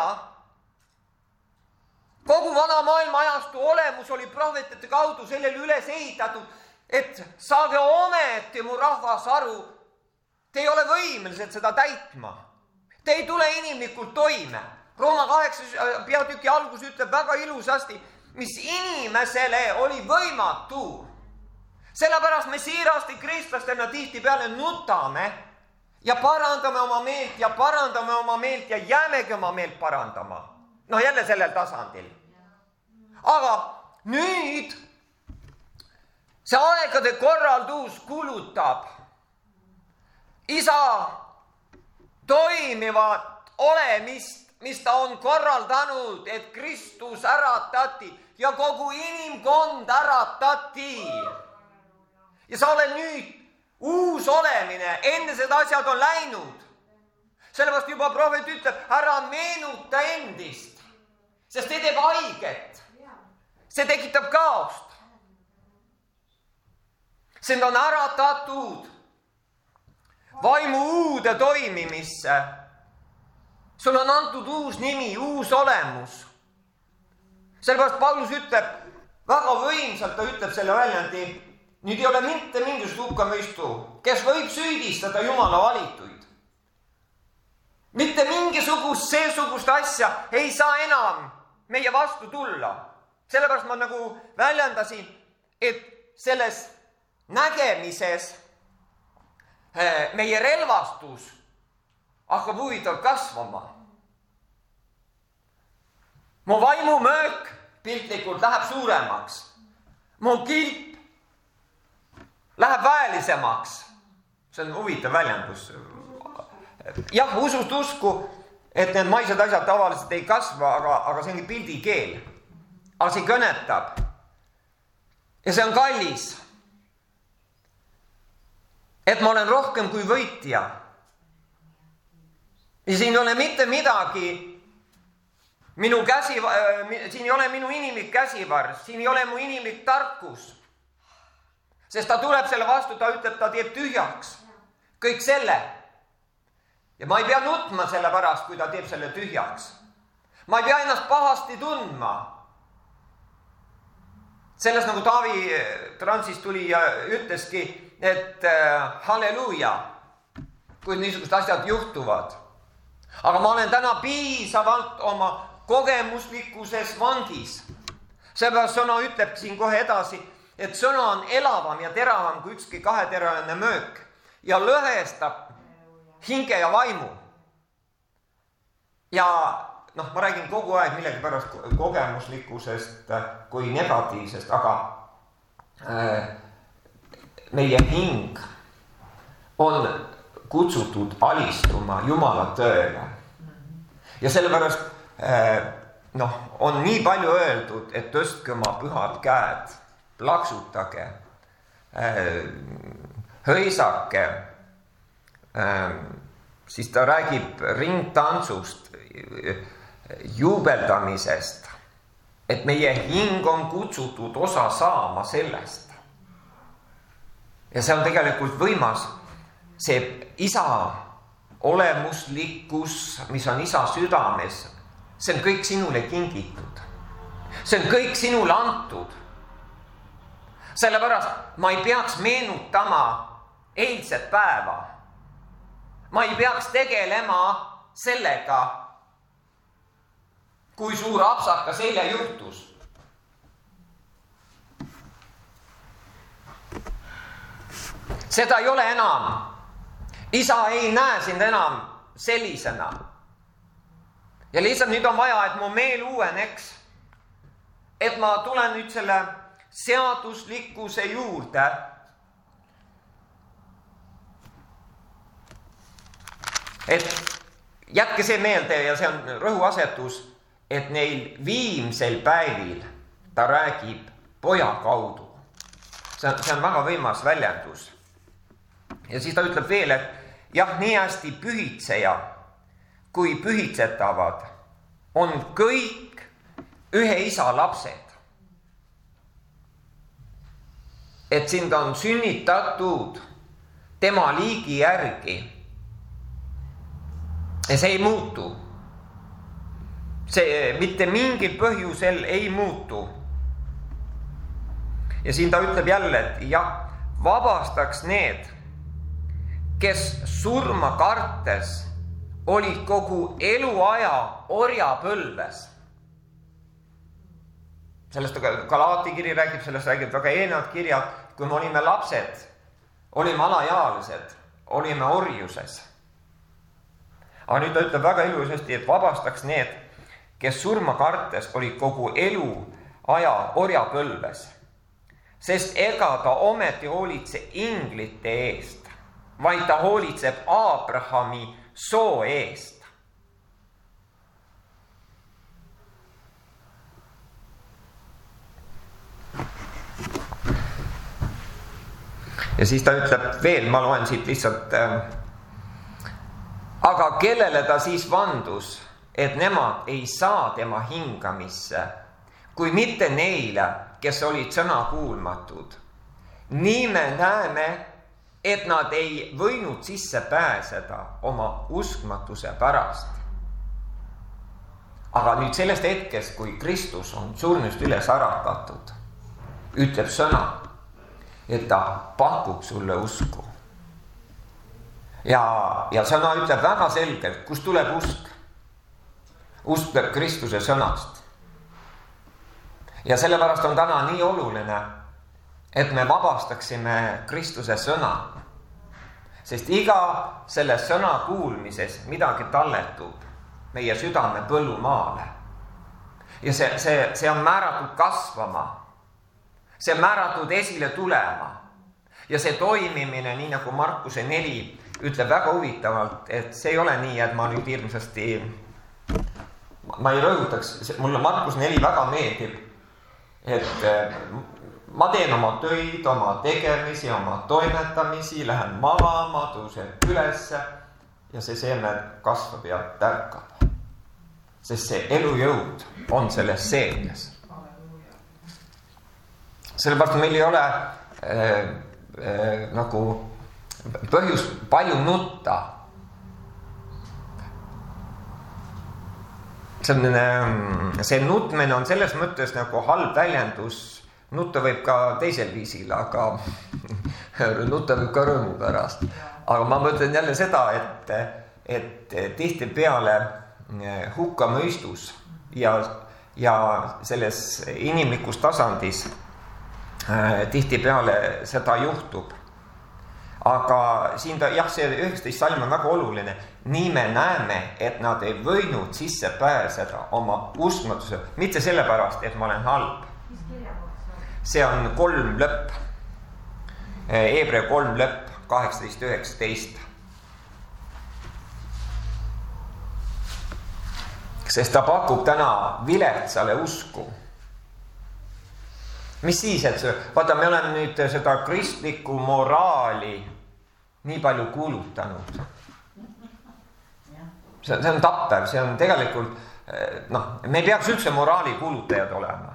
Kogu vana maailma ajastu olemus oli prohvetite kaudu sellele üles ehitatud, et saage ometi mu rahvas aru, te ei ole võimelised seda täitma. Te ei tule inimlikult toime. Rooma 8 peatüki algus ütleb väga ilusasti, mis inimesele oli võimatu. Sellepärast me siirasti kristlastena tihti peale nutame ja parandame oma meelt ja jäämegi oma meelt parandama. No jälle sellel tasandil. Aga nüüd see aegade korraldus kuulutab isa toimivat olemist, mis ta on korraldanud, et Kristus äratati ja kogu inimkond äratati. Ja sa oled nüüd uus olemine, enne seda asjad on läinud. Sellepärast juba prohvet ütleb, ära meenuta endist, sest see teeb haiget. See tekitab kaost. See on äratatud vaimu uude toimimisse. Sul on antud uus nimi, uus olemus. Sellepärast Paulus ütleb, väga võimsalt ta ütleb selle väljandi, nüüd ei ole mitte mingisugust hukkamõistu, kes võib süüdistada Jumala valituid. Mitte mingisugust seesugust asja ei saa enam meie vastu tulla. Sellepärast ma nagu väljendasin, et selles nägemises meie relvastus hakkab huvitavalt kasvama. Mu vaimumöök piltlikult läheb suuremaks. Mu kilp läheb väelisemaks. See on huvitav väljendus. Jah, usust usku, et need maised asjad tavaliselt ei kasva, aga see ongi pildikeel. Aga see kõnetab. Ja see on kallis. Et ma olen rohkem kui võitja. Ja siin ei ole mitte midagi siin ei ole minu inimlik käsivar, siin ei ole mu inimlik tarkus. Sest ta tuleb selle vastu, ta ütleb, ta teeb tühjaks. Kõik selle. Ja ma ei pea nutma selle pärast, kui ta teeb selle tühjaks. Ma ei pea ennast pahasti tundma. Sellest nagu Taavi Transist tuli ja ütleski, et halleluuja, kui niisugust asjad juhtuvad. Aga ma olen täna piisavalt oma kogemuslikkuses vangis. Seepärast sõna ütleb siin kohe edasi, et sõna on elavam ja teravam kui ükski kaheteraline möök ja lõhestab hinge ja vaimu. Ja ma räägin kogu aeg millegi pärast kogemuslikkusest kui negatiivsest, aga meie hing on kutsutud alistuma Jumala tõele. Ja sellepärast on nii palju öeldud, et tõstke oma pühad käed, plaksutage, hõisake. Siis ta räägib ringtantsust, juubeldamisest, et meie hing on kutsutud osa saama sellest. Ja see on tegelikult võimas. See isa olemuslikkus, mis on isa südames, see on kõik sinule kingitud. See on kõik sinule antud. Sellepärast ma ei peaks meenutama eilset päeva. Ma ei peaks tegelema sellega, kui suur apsakas eile juhtus. Seda ei ole enam. isa ei näe sind enam sellisena. Ja lihtsalt nüüd on vaja, et mu meel uueneks. Et ma tulen nüüd selle seaduslikkuse juurde. Et jätke see meelde ja see on rõhuasetus, et neil viimsel päevil ta räägib poja kaudu. See on väga võimas väljendus. Ja siis ta ütleb veel, et jah, nii hästi pühitseja kui pühitsetavad on kõik ühe isa lapsed. Et sind on sünnitatud tema liigi järgi. Ja see ei muutu. See mitte mingil põhjusel ei muutu. Ja siin ta ütleb jälle, et jah, vabastaks need, kes surma kartes olid kogu eluaja orjapõlves. Sellest Galaati kiri räägib, sellest räägib väga eelnevad kirjad, kui me olime lapsed, olime alaealised, olime orjuses. Aga nüüd ta ütleb väga ilusasti, et vabastaks need, kes surma kartes olid kogu eluaja orjapõlves. Sest ega ta ometi hoolitse inglite eest, vaid ta hoolitseb Abrahami soo eest. Ja siis ta ütleb veel, ma loen siit lihtsalt, aga kellele ta siis vandus, et nemad ei saa tema hingamisse, kui mitte neile, kes olid sõnakuulmatud. Nii me näeme, et nad ei võinud sisse pääseda oma uskmatuse pärast. Aga nüüd sellest hetkest, kui Kristus on surnust üles äratatud, ütleb sõna, et ta pakub sulle usku. Ja sõna ütleb väga selgelt, kust tuleb usk. Usk tuleb Kristuse sõnast. Ja sellepärast on täna nii oluline, et me vabastaksime Kristuse sõna. Sest iga selle sõna kuulmises midagi talletub meie südame põllumaale. Ja see on määratud kasvama. See on määratud esile tulema. Ja see toimimine, nii nagu Markuse 4 ütleb väga huvitavalt, et see ei ole nii, et ma nüüd hirmsasti, ma ei rõhutaks, mulle Markus 4 väga meeldib, et ma teen oma töid, oma tegemisi, oma toimetamisi, lähen magama, tõuseb ülesse ja see seeme kasvab ja tärkab. Sest see elujõud on selles seemnes. Sellepärast meil ei ole nagu põhjust palju nutta. See nutmine on selles mõttes nagu halb väljendus. Nutta võib ka teisel viisil, aga nutta võib ka rõõmu pärast. Aga ma mõtlen jälle seda, et tihti peale hukkamõistus ja selles inimlikus tasandis tihti peale seda juhtub. Aga siin see 19 salm on väga oluline. Nii me näeme, et nad ei võinud sisse pääseda oma uskmatuse. Mitte sellepärast, et ma olen halb. See on 3 lõpp. Heebrea 3 lõpp, 18-19. Sest ta pakub täna viletsale usku. Mis siis, et vaata, me oleme nüüd seda kristlikku moraali nii palju kuulutanud. See on tappev, see on tegelikult, me ei peaks üldse moraali kuulutajad olema.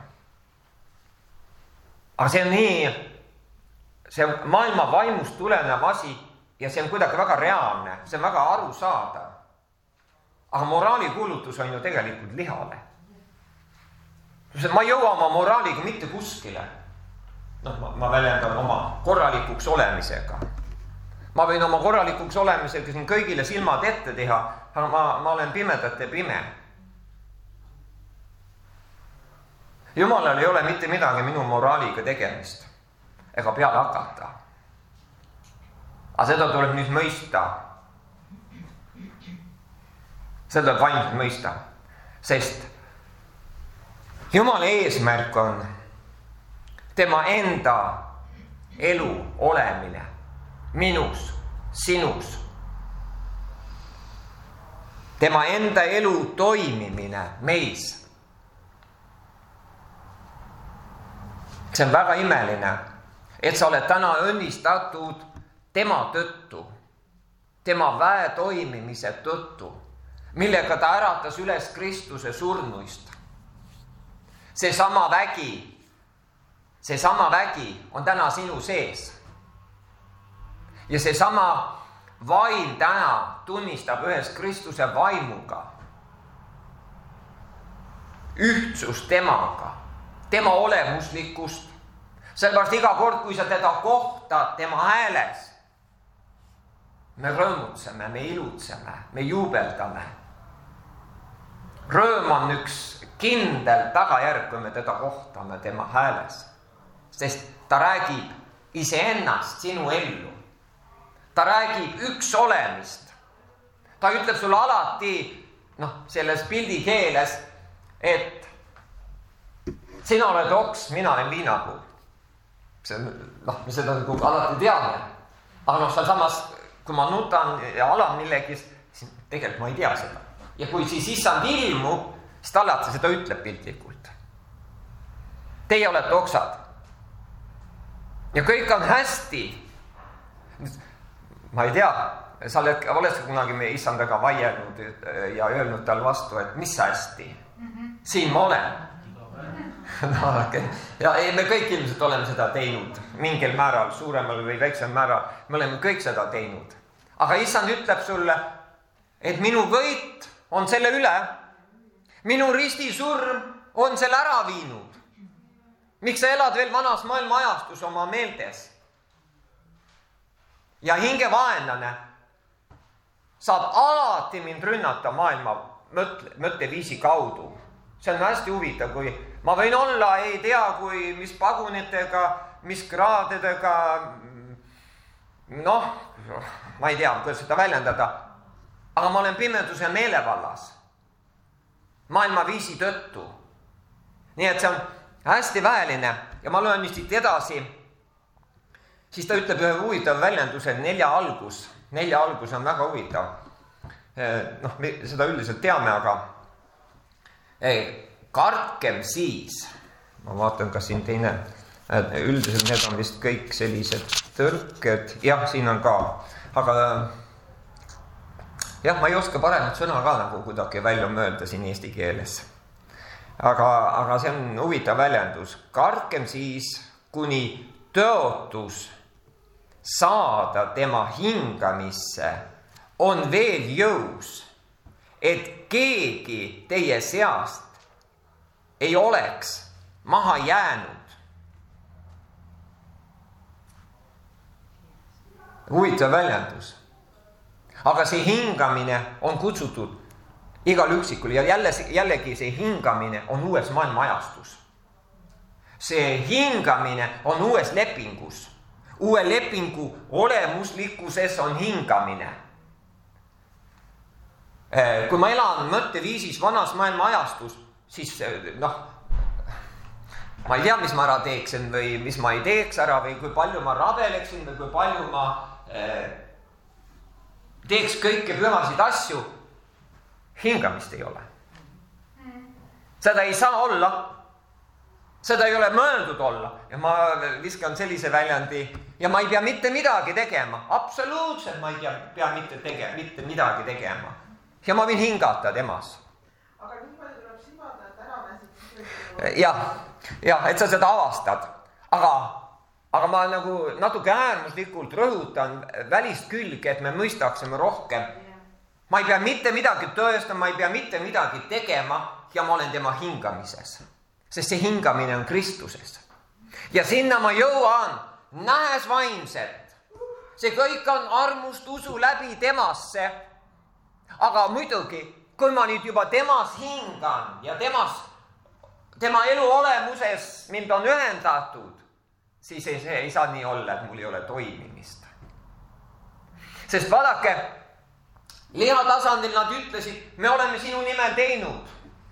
Aga see on nii, see on maailma vaimust tulenev asi ja see on kuidagi väga reaalne, see on väga arusaadav. Aga moraali kuulutus on ju tegelikult lihale. Ma ei jõua oma moraaliga mitte kuskile. Ma väljendan oma korralikuks olemisega. Ma võin oma korralikuks olemisega siin kõigile silmad ette teha, aga ma olen pimedate pime. Jumalal ei ole mitte midagi minu moraaliga tegemist ega peale hakata. Aga seda tuleb nüüd mõista. Seda tuleb vaimselt mõista. Sest Jumala eesmärk on tema enda elu olemine minus, sinus. Tema enda elu toimimine meis. See on väga imeline, et sa oled täna õnnistatud tema tõttu, tema väe toimimise tõttu, millega ta äratas üles Kristuse surnuist. Seesama vägi on täna sinu sees. Ja seesama vaim täna tunnistab ühes Kristuse vaimuga ühtsust temaga, tema olemuslikkust. Sellepärast iga kord, kui sa teda kohtad tema hääles, me rõõmutseme, me ilutseme, me juubeldame. Rõõm on üks kindel tagajärg, kui me teda kohtame tema hääles. Sest ta räägib iseennast, sinu ellu. Ta räägib üks olemist. Ta ütleb sulle alati, selles pildi keeles, et sina oled oks, mina olen viinapuu. Me seda alati teame. Aga seal samas, kui ma nutan ja alan millegis, siis tegelikult ma ei tea seda. Ja kui siis issand ilmub, siis ta alati seda ütleb piltlikult. Teie olete oksad. Ja kõik on hästi. Ma ei tea, sa oled kunagi me issandaga vaielnud ja öelnud tal vastu, et mis hästi? Siin ma olen. Ja me kõik ilmselt oleme seda teinud mingil määral, suuremal või väiksem määral. Me oleme kõik seda teinud. Aga issand ütleb sulle, et minu võit on selle üle. Minu ristisurm on selle ära viinud. Miks sa elad veel vanas maailma ajastus oma meeltes? Ja hingevaenlane saab alati mind rünnata maailma mõtteviisi kaudu. See on hästi huvitav, kui ma võin olla, ei tea, kui mis pagunitega, mis kraadidega, ma ei tea, kuidas seda väljendada, aga ma olen pimeduse meelevallas maailmaviisi tõttu. Nii et see on hästi väeline ja ma loen vist edasi, siis ta ütleb ühe huvitav väljenduse, 4 algus. 4 algus on väga huvitav. Me seda üldiselt teame, aga kartkem siis, ma vaatan, kas siin teine, üldiselt need on vist kõik sellised tõrked, jah, siin on ka, aga jah, ma ei oska paremat sõna ka nagu kuidagi välja mõelda siin eesti keeles. Aga see on huvitav väljendus. Kartkem siis, kuni tõotus saada tema hingamisse on veel jõus, et keegi teie seast ei oleks maha jäänud. Huvitav väljendus. Aga see hingamine on kutsutud igal üksikul ja jällegi see hingamine on uues maailma ajastus. See hingamine on uues lepingus. Uue lepingu olemuslikkuses on hingamine. Kui ma elan mõtteviisis vanas maailma ajastus, siis ma ei tea, mis ma ära teeksin või mis ma ei teeks ära või kui palju ma rabeleksin või kui palju ma teeks kõike pühasid asju. Hingamist ei ole. Seda ei saa olla. Seda ei ole mõeldud olla. Ja ma viskan sellise väljandi ja ma ei pea mitte midagi tegema. Absoluutselt ma ei pea mitte midagi tegema. Ja ma võin hingata temas. Aga nii palju tuleb simada, et ära väsid. Jah, et sa seda avastad. Aga ma nagu natuke äärmuslikult rõhutan välist külge, et me mõistaksime rohkem. Ma ei pea mitte midagi tõestama, ma ei pea mitte midagi tegema ja ma olen tema hingamises. Sest see hingamine on Kristuses. Ja sinna ma jõuan, nähes vaimselt. See kõik on armust usu läbi temasse. Aga muidugi, kui ma nüüd juba temas hingan ja tema elu olemuses mind on ühendatud, siis ei saa nii olla, et mul ei ole toimimist. Sest vaadake, liha tasandil nad ütlesid, me oleme sinu nimel teinud.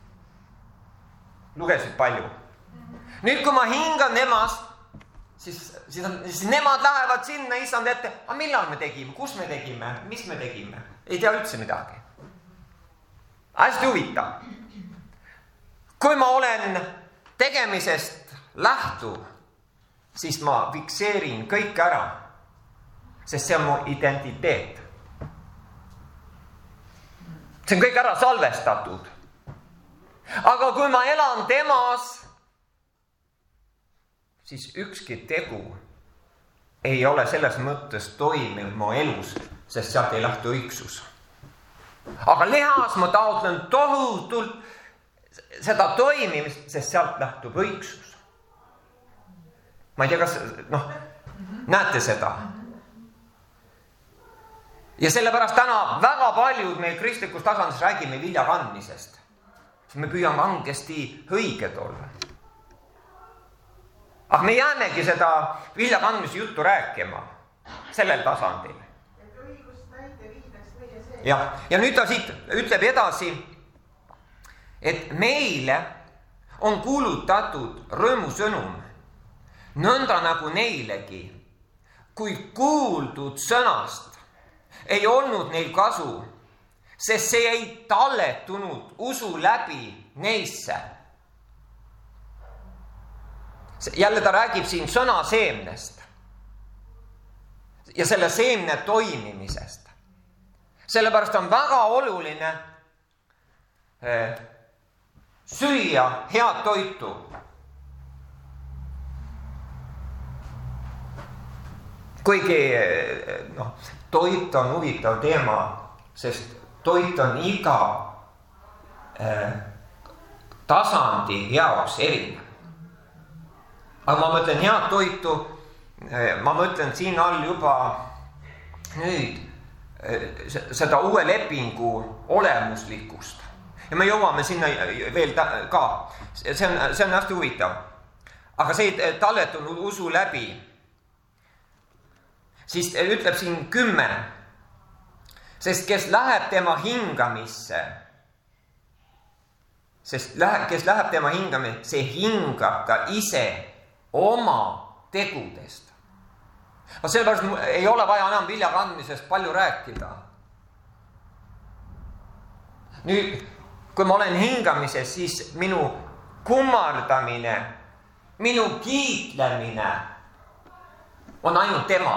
Lugesid palju. Nüüd, kui ma hingan nemast, siis nemad lähevad sinna issand ette. Aga millal me tegime? Kus me tegime? Mis me tegime? Ei tea üldse midagi. Hästi huvitav. Kui ma olen tegemisest lähtuv, siis ma fikseerin kõik ära, sest see on mu identiteet. See on kõik ära salvestatud. Aga kui ma elan temas, siis ükski tegu ei ole selles mõttes toimiv mu elus, sest sealt ei lähtu õigsus. Aga lihas ma taotlen tohutult seda toimimist, sest sealt lähtub õigsus. Ma ei tea, kas, näete seda? Ja sellepärast täna väga paljud meil kristlikus tasandis räägime vilja kandmisest. Me püüame angesti õiged olla. Aga me jäämegi seda vilja kandmise juttu rääkima sellel tasandil. Et õigust näite viidaks meie see. Ja nüüd ta siit ütleb edasi, et meile on kuulutatud rõõmusõnum, nõnda nagu neilegi, kui kuuldud sõnast ei olnud neil kasu, sest see ei talletunud usu läbi neisse. Jälle ta räägib siin sõna seemnest ja selle seemne toimimisest. Sellepärast on väga oluline süüa head toitu. Kuigi toit on huvitav teema, sest toit on iga tasandi jaoks erinev. Aga ma mõtlen head toitu, ma mõtlen siin all juba nüüd seda uue lepingu olemuslikkust. Ja me jõuame sinna veel ka. See on hästi huvitav. Aga see ei talletunud usu läbi. Siis ütleb siin 10. Sest kes läheb tema hingamisse, see hingab ka ise oma tegudest. Sellepärast ei ole vaja enam vilja kandmisest palju rääkida. Nüüd, kui ma olen hingamises, siis minu kummardamine, minu kiitlemine on ainult tema.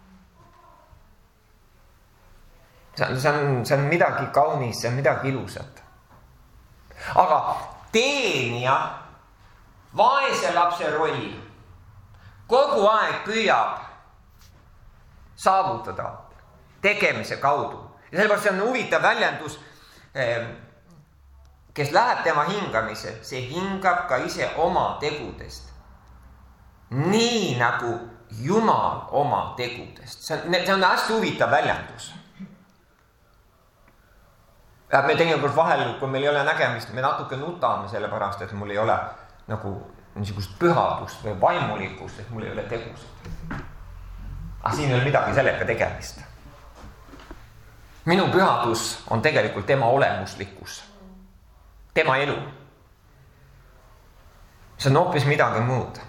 See on midagi kaunis, see on midagi ilusat. Aga teenija, vaese lapse roll kogu aeg püüab saavutada tegemise kaudu. Ja sellepärast see on huvitav väljendus, kes läheb tema hingamise, see hingab ka ise oma tegudest. Nii nagu Jumal oma tegudest. See on hästi huvitav väljendus. Me tegelikult vahel, kui meil ei ole nägemist, me natuke nutame selle pärast, et mul ei ole nagu niisugust pühadust või vaimulikkust, et mul ei ole tegusid. Aga siin ei ole midagi sellega tegemist. Minu pühadus on tegelikult tema olemuslikkus, tema elu. See on hoopis midagi muud.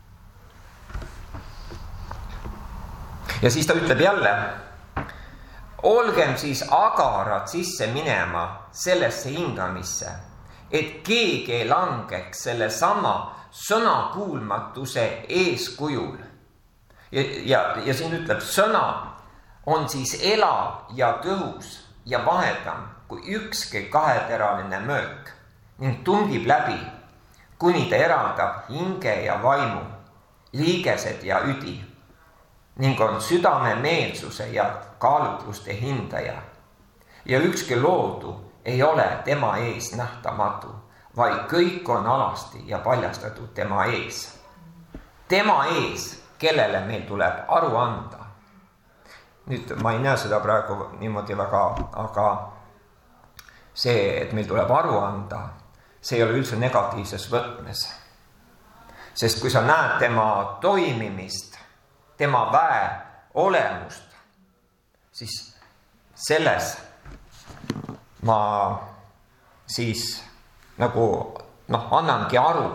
Ja siis ta ütleb jälle, olgem siis agarad sisse minema sellesse hingamisse, et keegi ei langeks selle sama sõnakuulmatuse eeskujul. Ja siin ütleb, sõna on siis elav ja tõhus ja vahedam kui ükski kaheteraline möök ning tungib läbi, kuni ta eraldab hinge ja vaimu, liigesed ja üdi ning on südame meelsuse ja kaalutluste hindaja. Ja ükski loodu ei ole tema ees nähtamatu, vaid kõik on alasti ja paljastatud tema ees. Tema ees, kellele meil tuleb aru anda. Nüüd ma ei näe seda praegu niimoodi väga, aga see, et meil tuleb aru anda, see ei ole üldse negatiivses võtmes. Sest kui sa näed tema toimimist, tema väe olemust, siis selles ma siis nagu annangi aru.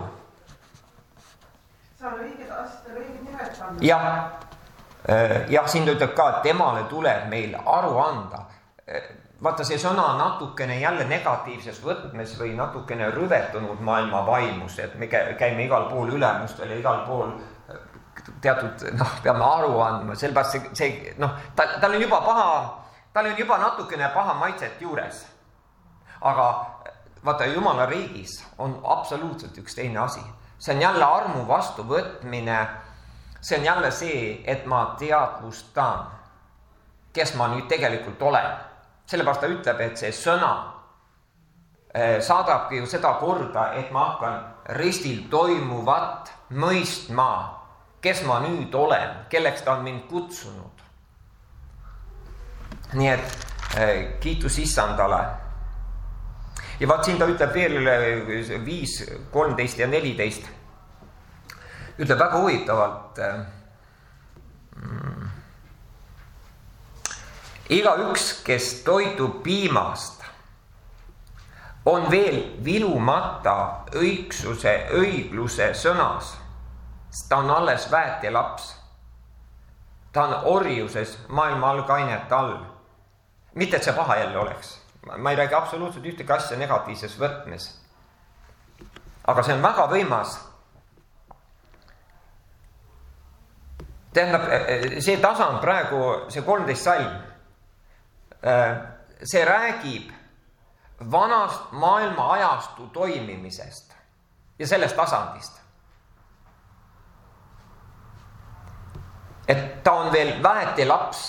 sa on õiged asjad, õiged nimed pannud. Jah, siin ta ütleb ka, et temale tuleb meil aru anda. Vaata, see sõna natukene jälle negatiivses võtmes või natukene rüvetunud maailma vaimus, et me käime igal pool ülemustel ja igal pool teatud, peame aru andma, sellepärast see tal on juba natukene paha maitset juures. Aga vaata, Jumala riigis on absoluutselt üks teine asi. See on jälle armu vastuvõtmine, see on jälle see, et ma teadvustan, kes ma nüüd tegelikult olen. Sellepärast ta ütleb, et see sõna saadabki ju seda korda, et ma hakkan ristil toimuvat mõistma, kes ma nüüd olen, kelleks ta on mind kutsunud. Nii et kiitus Issandale. Ja vaat siin ta ütleb veel 5, 13 ja 14. Ütleb väga huvitavalt. Igaüks, kes toitub piimast, on veel vilumata õigluse sõnas. Ta on alles väetelaps. Ta on orjuses maailma algainete all. Mitte, et see paha jälle oleks. Ma ei räägi absoluutselt ühtegi asja negatiivses võtmes. Aga see on väga võimas. Tähendab, see tasand praegu, see 13 salm, see räägib vanast maailma ajastu toimimisest ja sellest tasandist. Et ta on veel väetelaps.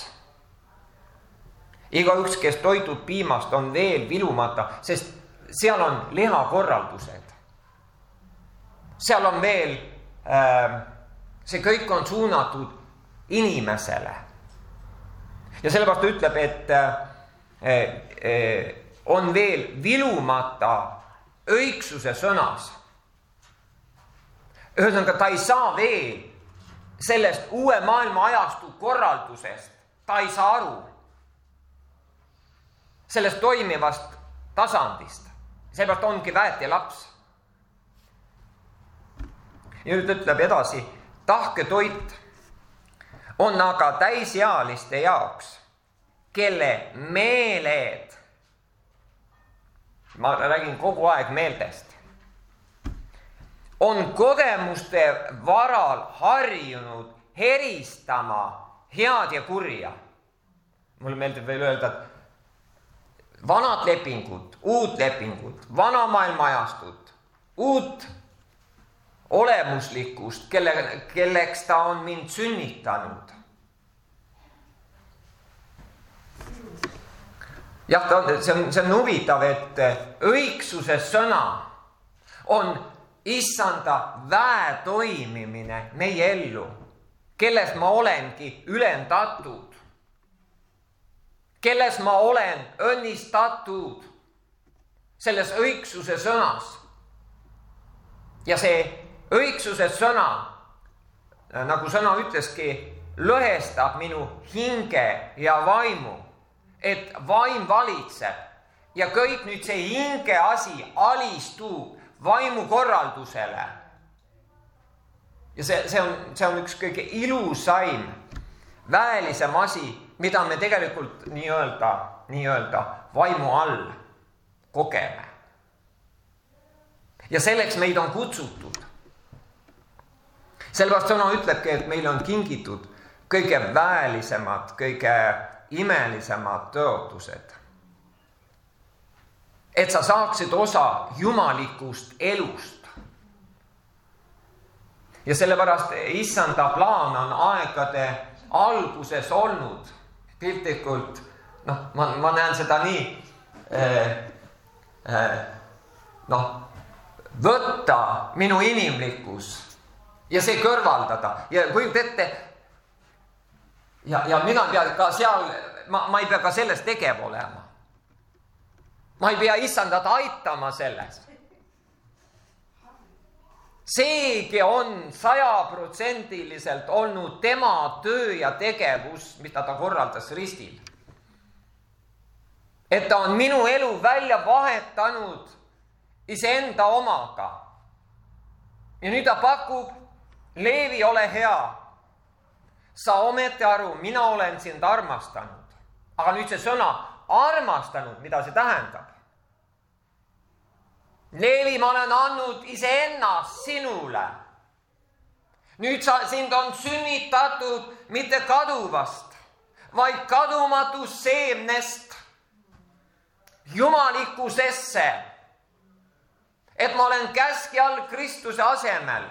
Igaüks, kes toitub piimast, on veel vilumata, sest seal on lihakorraldused. Seal on veel, see kõik on suunatud inimesele. Ja sellepärast ütleb, et on veel vilumata õigsuse sõnas. Ühesõnaga, ta ei saa veel sellest uue maailma ajastu korraldusest, ta ei saa aru sellest toimivast tasandist. Sellepärast ongi väetelaps. Ja nüüd ütleb edasi, tahketoit on aga täisealiste jaoks, kelle meeled, ma räägin kogu aeg meeldest, on kogemuste varal harjunud heristama head ja kurja. Mulle meeldib veel öelda, et vanad lepingud, uut lepingut, vana maailma ajastut, uut olemuslikkust, kelleks ta on mind sünnitanud. Jah, see on huvitav, et õigsuse sõna on Issanda väe toimimine meie ellu, kelles ma olengi ülendatud, kelles ma olen õnnistatud selles õigsuse sõnas. Ja see õigsuse sõna, nagu sõna ütleski, lõhestab minu hinge ja vaimu, et vaim valitseb ja kõik nüüd see hinge asi alistub vaimu korraldusele. Ja see on üks kõige ilusaim, väelisem asi, mida me tegelikult nii-öelda vaimu all kogeme. Ja selleks meid on kutsutud. Sellepärast sõna ütlebki, et meil on kingitud kõige väelisemad, kõige imelisemad tõotused. Et sa saaksid osa jumalikust elust. Ja sellepärast Issanda plaan on aegade alguses olnud piltlikult, ma näen seda nii, võtta minu inimlikkus ja see kõrvaldada ja kujut ette ja mina ei pea ka seal, ma ei pea ka selles tegev olema. Ma ei pea Issandat aitama selles. Seegi on 100% olnud tema töö ja tegevus, mida ta korraldas ristil. et ta on minu elu välja vahetanud iseenda omaga. Ja nüüd ta pakub, Leevi, ole hea. Sa ometi aru, mina olen sind armastanud. Aga nüüd see sõna armastanud, mida see tähendab? Leevi, ma olen andnud iseennast sinule. Nüüd sind on sünnitatud mitte kaduvast, vaid kadumatust seemnest jumalikkusesse. Et ma olen käskjal Kristuse asemel.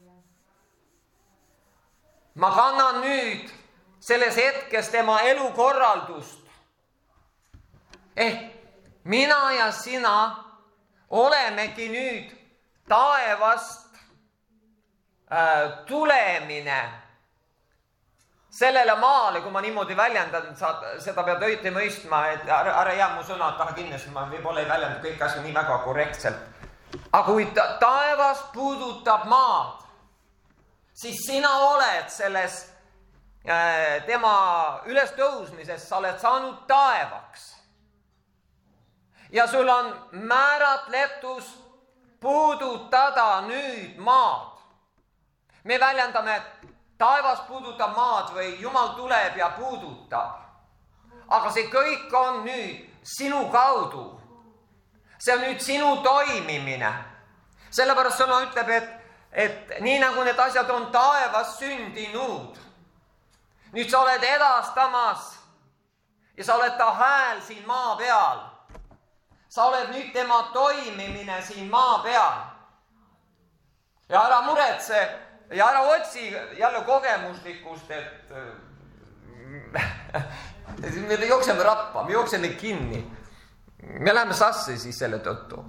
Ma kannan nüüd selles hetkes tema elukorraldust. Mina ja sina olemegi nüüd taevast tulemine sellele maale, kui ma niimoodi väljendan, seda pead õieti mõistma, et ära jää mu sõnad taha kinni, sest ma võib-olla ei väljenda kõik asju nii väga korrektselt. Aga kui taevas puudutab maad, siis sina oled selles tema ülestõusmises, sa oled saanud taevaks. Ja sul on määratletus puudutada nüüd maad. Me väljendame, et taevas puudutab maad või Jumal tuleb ja puudutab. Aga see kõik on nüüd sinu kaudu. See on nüüd sinu toimimine. Sellepärast sõna ütleb, et nii nagu need asjad on taevas sündinud, nüüd sa oled edastamas ja sa oled ta hääl siin maa peal. Sa oled nüüd tema toimimine siin maa peal. Ja ära muretse ja ära otsi jälle kogemuslikkust, et me jookseme rappa, me jookseme kinni. Me läheme sassi siis selle tõttu.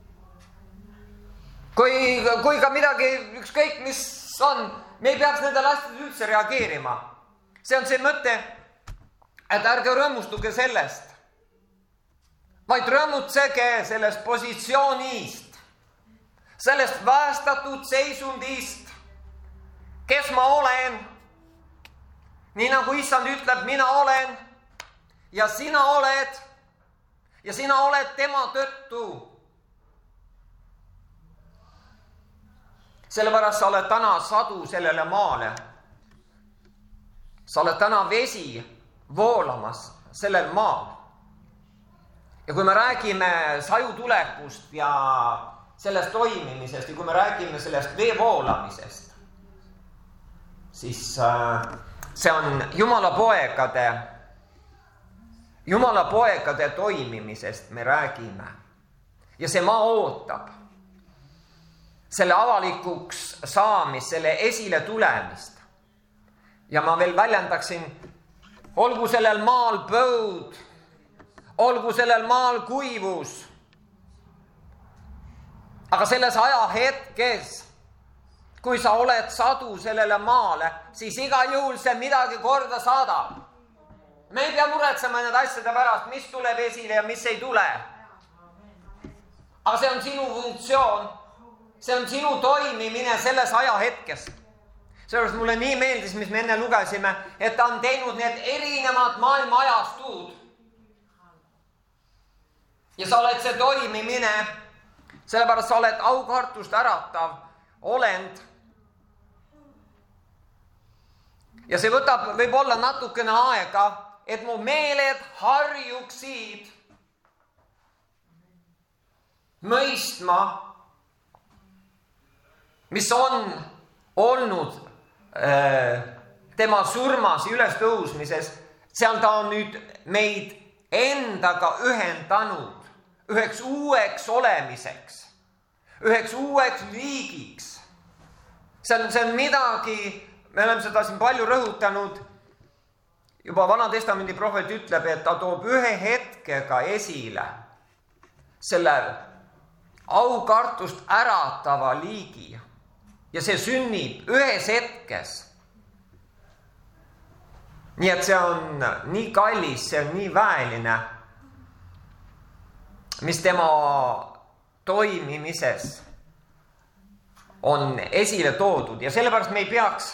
Kui ka midagi, ükskõik mis on, me ei peaks nendel asjadel üldse reageerima. See on see mõte, et ärge rõõmustuge sellest, vaid rõõmutsege sellest positsioonist, sellest väestatud seisundist, kes ma olen. Nii nagu issand ütleb, mina olen ja sina oled tema tõttu. Sellepärast sa oled täna sadu sellele maale. Sa oled täna vesi voolamas sellel maal. Ja kui me räägime sajutulekust ja sellest toimimisest ja kui me räägime sellest vee voolamisest, siis see on Jumala poegade toimimisest me räägime. Ja see maa ootab selle avalikuks saamist, selle esile tulemist. Ja ma veel väljendaksin, olgu sellel maal põud, olgu sellel maal kuivus. Aga selles ajahetkes, kui sa oled sadu sellele maale, siis igal juhul see midagi korda saadab. Me ei pea muretsema need asjade pärast, mis tuleb esile ja mis ei tule. Aga see on sinu funktsioon, see on sinu toimimine selles ajahetkes. Sellepärast mulle nii meeldis, mis me enne lugesime, et ta on teinud need erinevad maailma ajastud. Ja sa oled see toimimine, sellepärast sa oled aukartust äratav olend. Ja see võtab võib-olla natukene aega, et mu meeled harjuksid mõistma, mis on olnud tema surmas ja ülestõusmises. Seal ta on nüüd meid endaga ühendanud üheks uueks olemiseks, üheks uueks liigiks. See on midagi, me oleme seda siin palju rõhutanud, juba Vana Testamendi prohvet ütleb, et ta toob ühe hetkega esile selle aukartust äratava liigi. Ja see sünnib ühes hetkes. Nii et see on nii kallis, see on nii väeline, mis tema toimimises on esile toodud. Ja sellepärast me ei peaks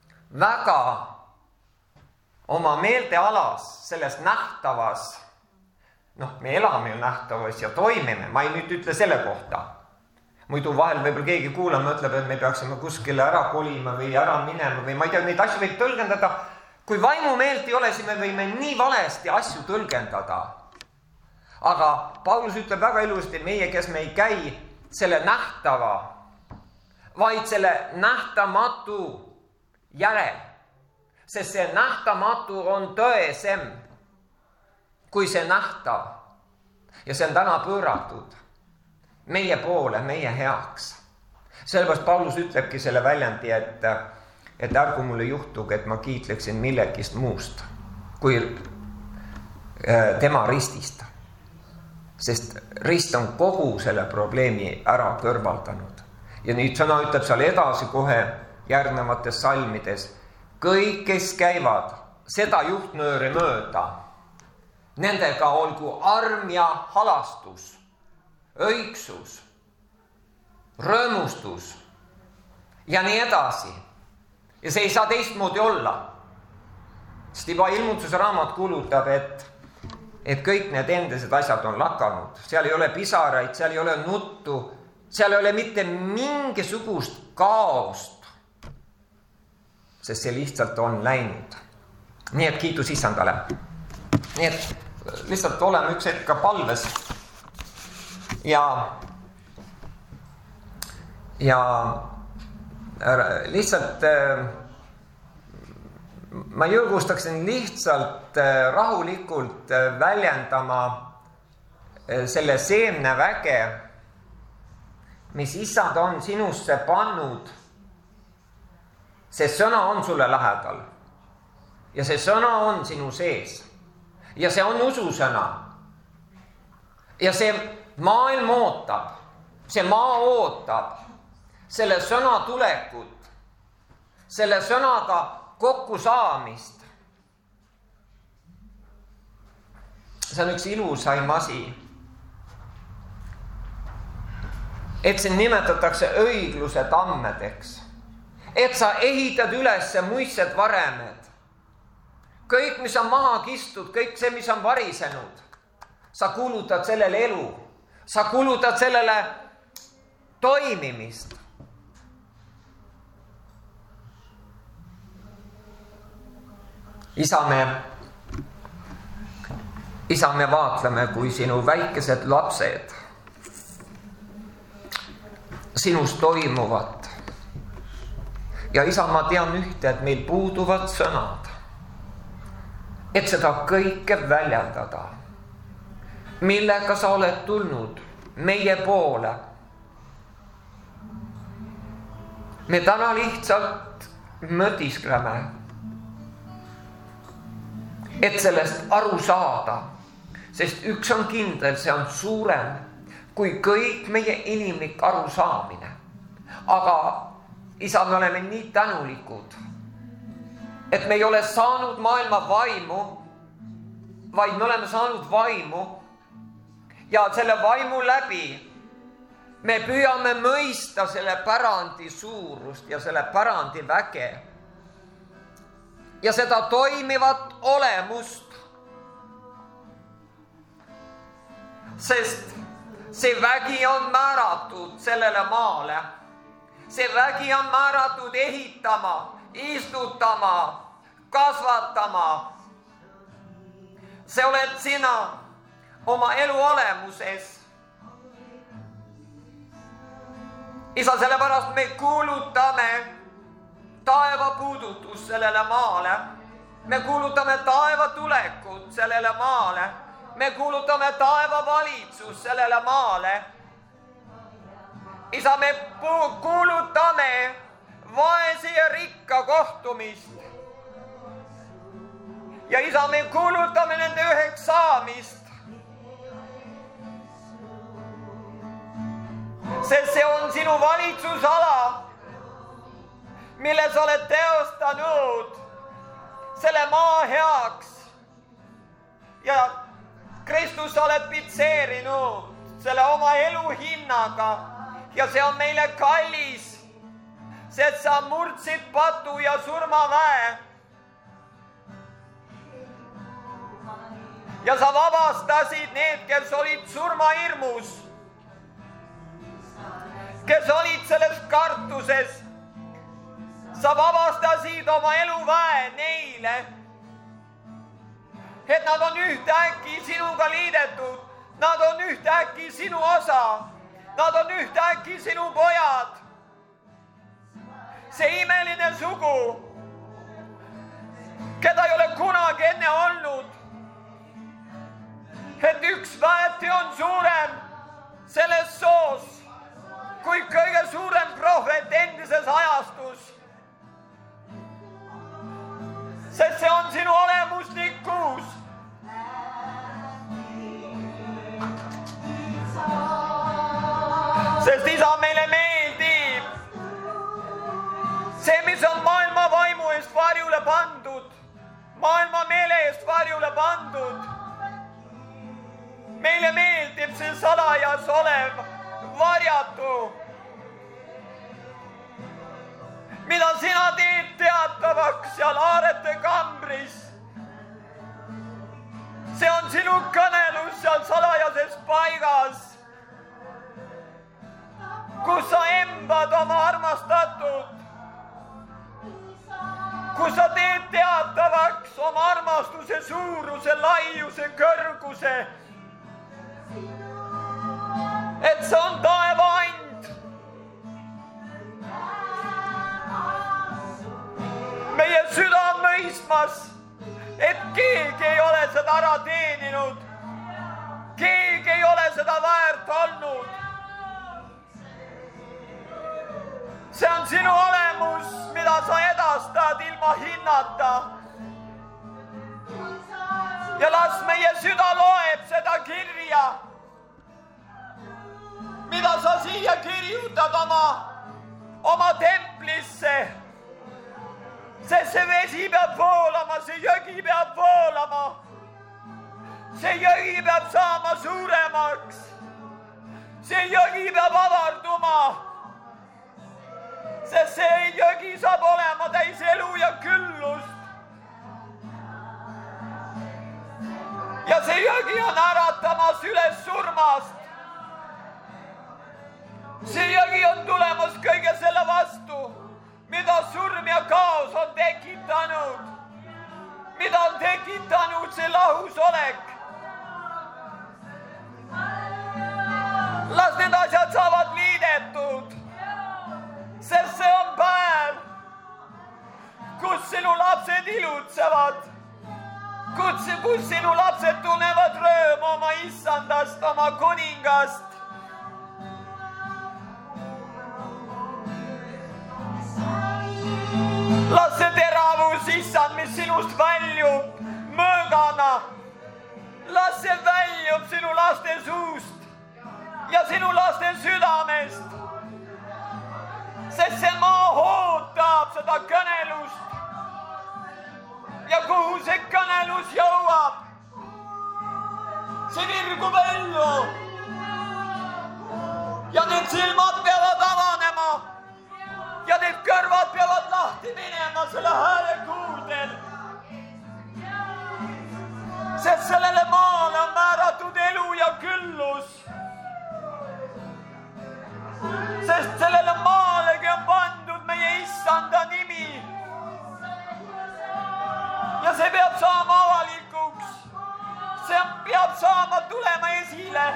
väga oma meeltealas selles nähtavas me elame ju nähtavas ja toimime, ma ei nüüd ütle selle kohta. Muidu vahel võib-olla keegi kuulama ütleb, et me peaksime kuskile ära kolima või ära minema või ma ei tea, neid asju võib tõlgendada. Kui vaimumeelt ei ole, siis me võime nii valesti asju tõlgendada. Aga Paulus ütleb väga ilusti, meie, kes me ei käi selle nähtava, vaid selle nähtamatu järel. Sest see nähtamatu on tõesem kui see nähtav. Ja see on täna pööratud meie poole, meie heaks. Sellepärast Paulus ütlebki selle väljendi, et ärgu mulle juhtugi, et ma kiitleksin millegist muust kui tema ristist. Sest rist on kogu selle probleemi ära kõrvaldanud. Ja nüüd sõna ütleb seal edasi kohe järgnevates salmides. Kõik, kes käivad seda juhtnööri mööda, nendega olgu arm ja halastus, õigsus, rõõmustus ja nii edasi. Ja see ei saa teistmoodi olla. Sest juba ilmutuse raamat kuulutab, et kõik need endised asjad on lakanud. Seal ei ole pisaraid, seal ei ole nuttu, seal ei ole mitte mingisugust kaost. Sest see lihtsalt on läinud. Nii et kiitus Issandale. Nii et lihtsalt oleme üks hetk ka palves. Ja lihtsalt ma julgustaksin lihtsalt rahulikult väljendama selle seemneväge, mis Issand on sinusse pannud. See sõna on sulle lähedal ja see sõna on sinu sees ja see on ususõna ja see maailm ootab, see maa ootab selle sõna tulekut, selle sõnaga kokku saamist. See on üks ilusaim asi, et siin nimetatakse õigluse tammedeks. Et sa ehitad üles muistsed varemed. Kõik, mis on maha kistud, kõik see, mis on varisenud. Sa kuulutad sellele elu. Sa kuulutad sellele toimimist. Isa, me vaatleme, kui sinu väikesed lapsed sinus toimuvat. Ja Isa, ma tean ühte, et meil puuduvad sõnad, et seda kõike väljendada, millega sa oled tulnud meie poole. Me täna lihtsalt mõtiskleme, et sellest aru saada, sest üks on kindel, see on suurem kui kõik meie inimlik arusaamine. Aga Isa, me oleme nii tänulikud, et me ei ole saanud maailma vaimu, vaid me oleme saanud vaimu ja selle vaimu läbi me püüame mõista selle pärandi suurust ja selle pärandi väge ja seda toimivat olemust. Sest see vägi on määratud sellele maale. See vägi on määratud ehitama, istutama, kasvatama. See oled sina oma elu olemuses. Isa, sellepärast me kuulutame taeva puudutust sellele maale. Me kuulutame taeva tulekut sellele maale. Me kuulutame taeva valitsus sellele maale. Isa, me kuulutame vaese ja rikka kohtumist. Ja Isa, me kuulutame nende üheks saamist. Sest see on sinu valitsusala, mille sa oled teostanud selle maa heaks. Ja Kristus sa oled pitseerinud selle oma elu hinnaga. Ja see on meile kallis, sest sa murdsid patu ja surmaväe. ja sa vabastasid need, kes olid surmahirmus, kes olid selles kartuses. Sa vabastasid oma eluväe neile, et nad on ühtäkki sinuga liidetud, nad on ühtäkki sinu osa, nad on ühtäkki sinu pojad. See imeline sugu, keda ei ole kunagi enne olnud, et üks väeti on suurem selles soos kui kõige suurem prohvet endises ajastus. Sest see on sinu olemuslikkus. Sest isa meile meeldib see, mis on maailma vaimu eest varjule pandud, maailma meele eest varjule pandud. Meile meeldib see salajas olev varjatu, mida sina teed teatavaks seal aarete kambris. See on sinu kõnelus seal salajases paigas, kus sa embad oma armastatud, kus sa teed teatavaks oma armastuse suuruse, laiuse, kõrguse, et see on taeva and. Meie süda on mõistmas, et keegi ei ole seda ära teeninud, keegi ei ole seda väärt olnud. See on sinu olemus, mida sa edastad ilma hinnata. Ja las meie süda loeb seda kirja, mida sa siia kirjutad oma templisse. Sest see vesi peab voolama, see jõgi peab voolama. See jõgi peab saama suuremaks. See jõgi peab avarduma. Sest see jõgi saab olema täis elu ja küllust. Ja see jõgi on äratamas üles surmast. See jõgi on tulemas kõige selle vastu, mida surm ja kaos on tekitanud, mida on tekitanud see lahusolek. Las need asjad saavad liidetud, sest see on päev, kus sinu lapsed ilutsevad, kus sinu lapsed tunnevad rõõmu oma issandast, oma kuningast. Las see teravus, issand, mis sinust väljub mõõgana, las see väljub sinu laste suust ja sinu laste südamest, sest see maa ootab seda kõnelust. Ja kuhu see kõnelus jõuab, see virgub ellu ja need silmad peavad avanema. Ja need kõrvad peavad lahti minema selle hääle kuuldel. Sest sellele maale on määratud elu ja küllus. Sest sellele maalegi on pandud meie issanda nimi. Ja see peab saama avalikuks. See peab saama tulema esile.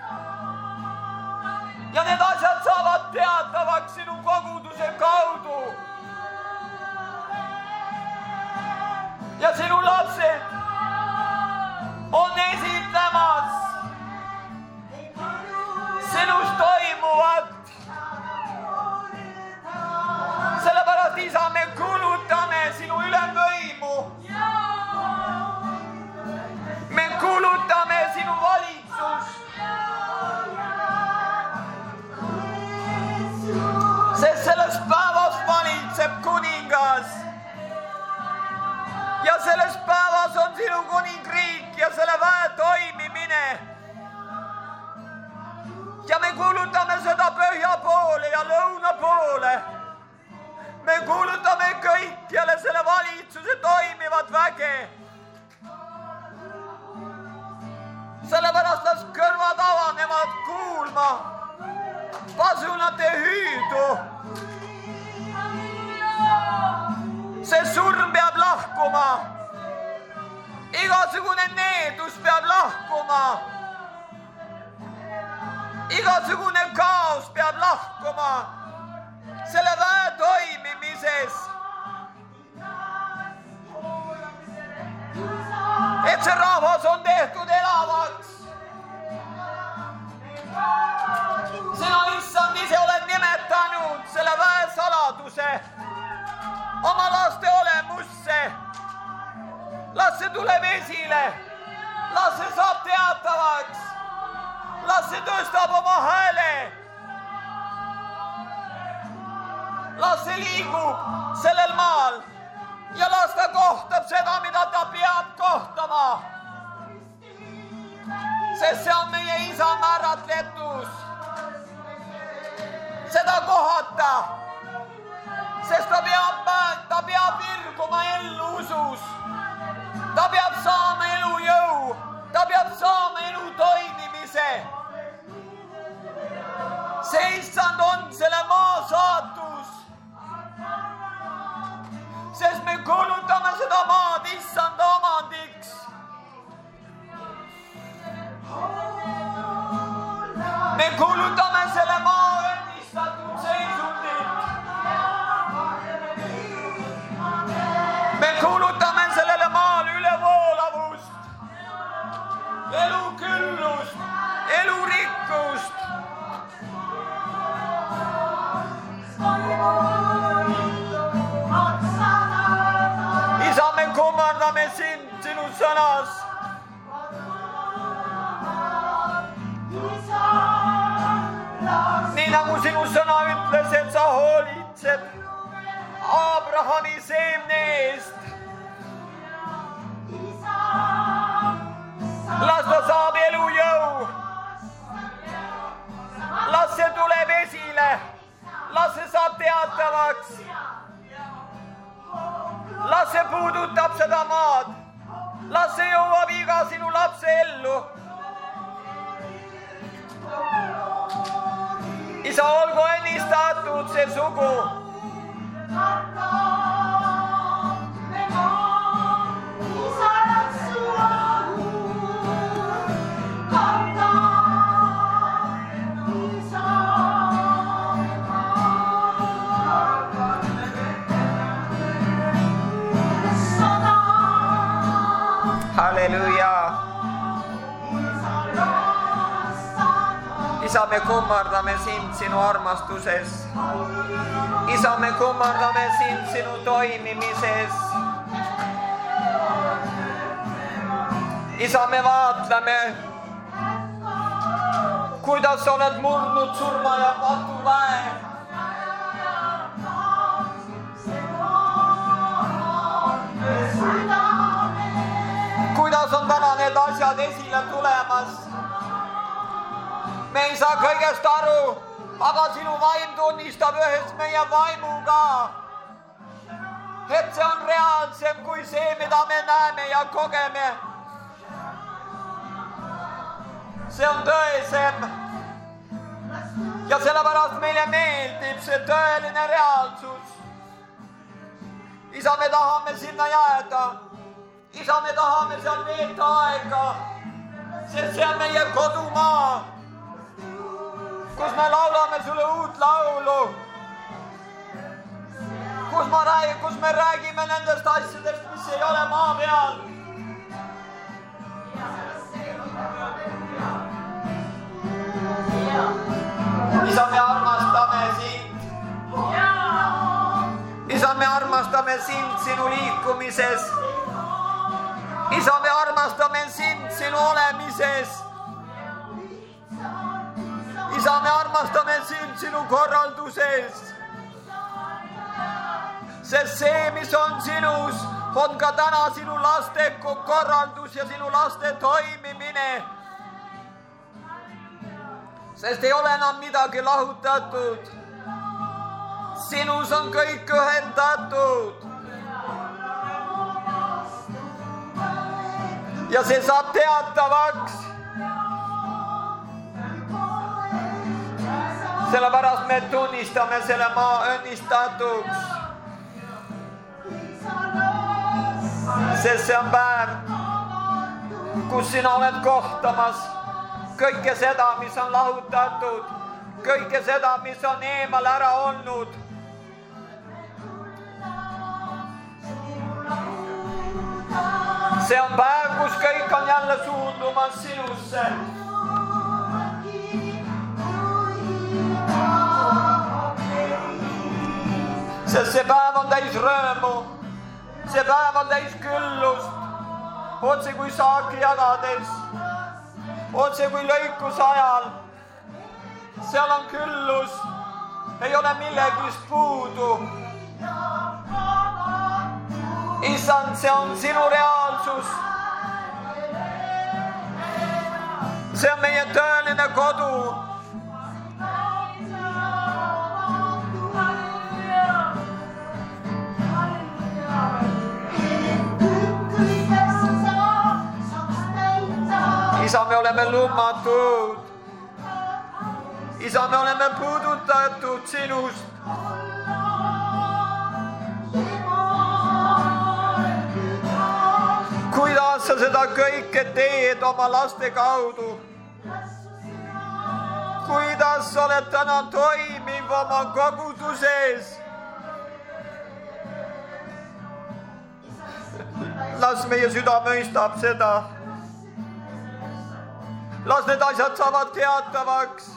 Ja need asjad saavad teatavaks sinu koguduse kaudu. Ja sinu lapsed on esitlemas sinus toimuvat. Sellepärast, isa, me kuulutame sinu ülemvõimu. Me kuulutame sinu valitsust. Sest selles päevas valitseb kuningas. Ja selles päevas on sinu kuningriik ja selle väe toimimine. Ja me kuulutame seda põhja poole ja lõuna poole. Me kuulutame kõikjale selle valitsuse toimivat väge. surm peab lahkuma. Igasugune needus peab lahkuma. Igasugune kaos peab lahkuma selle väe toimimises. Et see rahvas on tehtud elavaks. Sina, issand, ise oled nimetanud selle väe saladuse oma laste olemusse. Las see tuleb esile. Las see saab teatavaks. Las see tõstab oma hääle. Las see liigub sellel maal ja las ta kohtab seda, mida ta peab kohtama. Sest see on meie isa määratletus. Seda kohata. Sest ta peab virguma ellu usus. Ta peab saama elu jõu. Ta peab saama elu toimimise. See issand on selle maa saatus. Sest me kuulutame seda maad issanda omandiks. Me kuulutame selle maa õnnistatud seisundit. Me kuulutame sellele maale ülevoolavust, eluküllust, elurikkust. Isa, me kummardame sind sinu sõnas. Nii nagu sinu sõna ütles, et sa hoolitsed Abrahami seemne eest. Las ta saab elu jõu. Las see tuleb esile. Las see saab teatavaks. Las see puudutab seda maad. Las see jõuab iga sinu lapse ellu. Isa, olgu õnnistatud see sugu. Halleluja. Isa, me kummardame sind sinu armastuses. Isa, me kummardame sind sinu toimimises. Isa, me vaatleme, kuidas sa oled murdnud surma ja patuväe. Kuidas on täna need asjad esile tulemas? Me ei saa kõigest aru, aga sinu vaim tunnistab ühes meie vaimuga, et see on reaalsem kui see, mida me näeme ja kogeme. See on tõesem. Ja sellepärast meile meeldib see tõeline reaalsus. Isa, me tahame sinna jääda. Isa, me tahame seal veeta aega, sest see on meie kodumaa, kus me laulame sulle uut laulu, kus me räägime nendest asjadest, mis ei ole maa peal. Isa, me armastame sind. Isa, me armastame sind sinu liikumises. Isa, me armastame sind sinu olemises. Isa, me armastame sind sinu korralduses. Sest see, mis on sinus, on ka täna sinu laste korraldus ja sinu laste toimimine. Sest ei ole enam midagi lahutatud. Sinus on kõik ühendatud. Ja see saab teatavaks. Sellepärast me tunnistame selle maa õnnistatuks. sest see on päev, kus sina oled kohtamas kõike seda, mis on lahutatud, kõike seda, mis on eemal ära olnud. See on päev, kus kõik on jälle suundumas sinusse. Sest see päev on täis rõõmu, see päev on täis küllust, otse kui saaki jagades, otse kui lõikuse ajal. Seal on küllus, ei ole millegist puudu. Issand, see on sinu reaalsus. See on meie tõeline kodu. Isa, me oleme lummatud. Isa, me oleme puudutatud sinust. Kuidas sa seda kõike teed oma laste kaudu? Kuidas sa oled täna toimiv oma koguduses? Las meie süda mõistab seda. Las need asjad saavad teatavaks.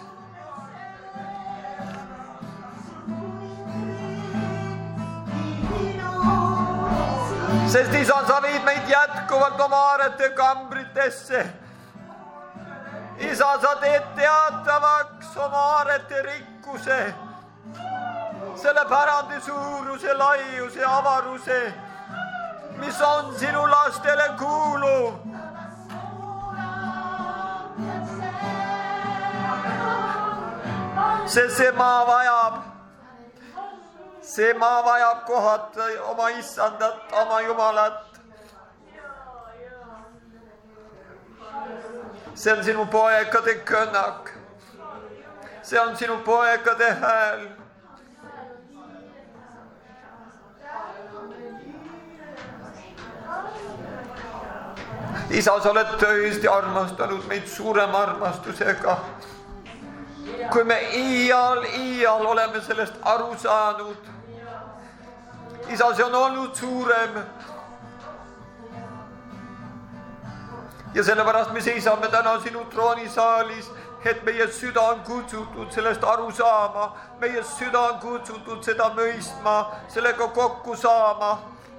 Sest Isa, sa viid meid jätkuvalt oma aarete kambritesse. Isa, sa teed teatavaks oma aarete rikkuse, selle pärandi suuruse, laiuse, avaruse, mis on sinu lastele kuuluv. Sest see maa vajab kohata oma issandat, oma Jumalat. See on sinu poegade kõnnak. See on sinu poegade hääl. Isa, sa oled tõesti armastanud meid suurema armastusega. Kui me iial oleme sellest aru saanud. Isa, see on olnud suurem. Ja sellepärast me seisame täna sinu troonisaalis, et meie süda on kutsutud sellest aru saama. Meie süda on kutsutud seda mõistma, sellega kokku saama.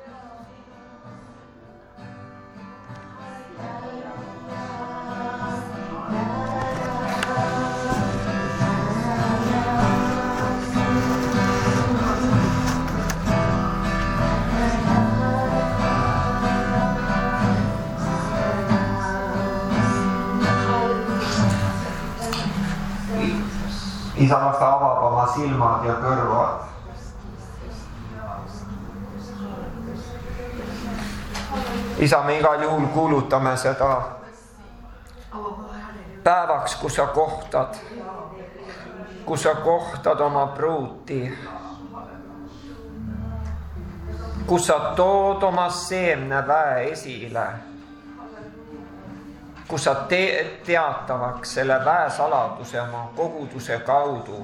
Isa, las ta avab oma silmad ja kõrvad. Isa, me igal juhul kuulutame seda päevaks, kus sa kohtad oma pruuti, kus sa tood oma seemneväe esile, kus sa teatavaks selle väesaladuse oma koguduse kaudu.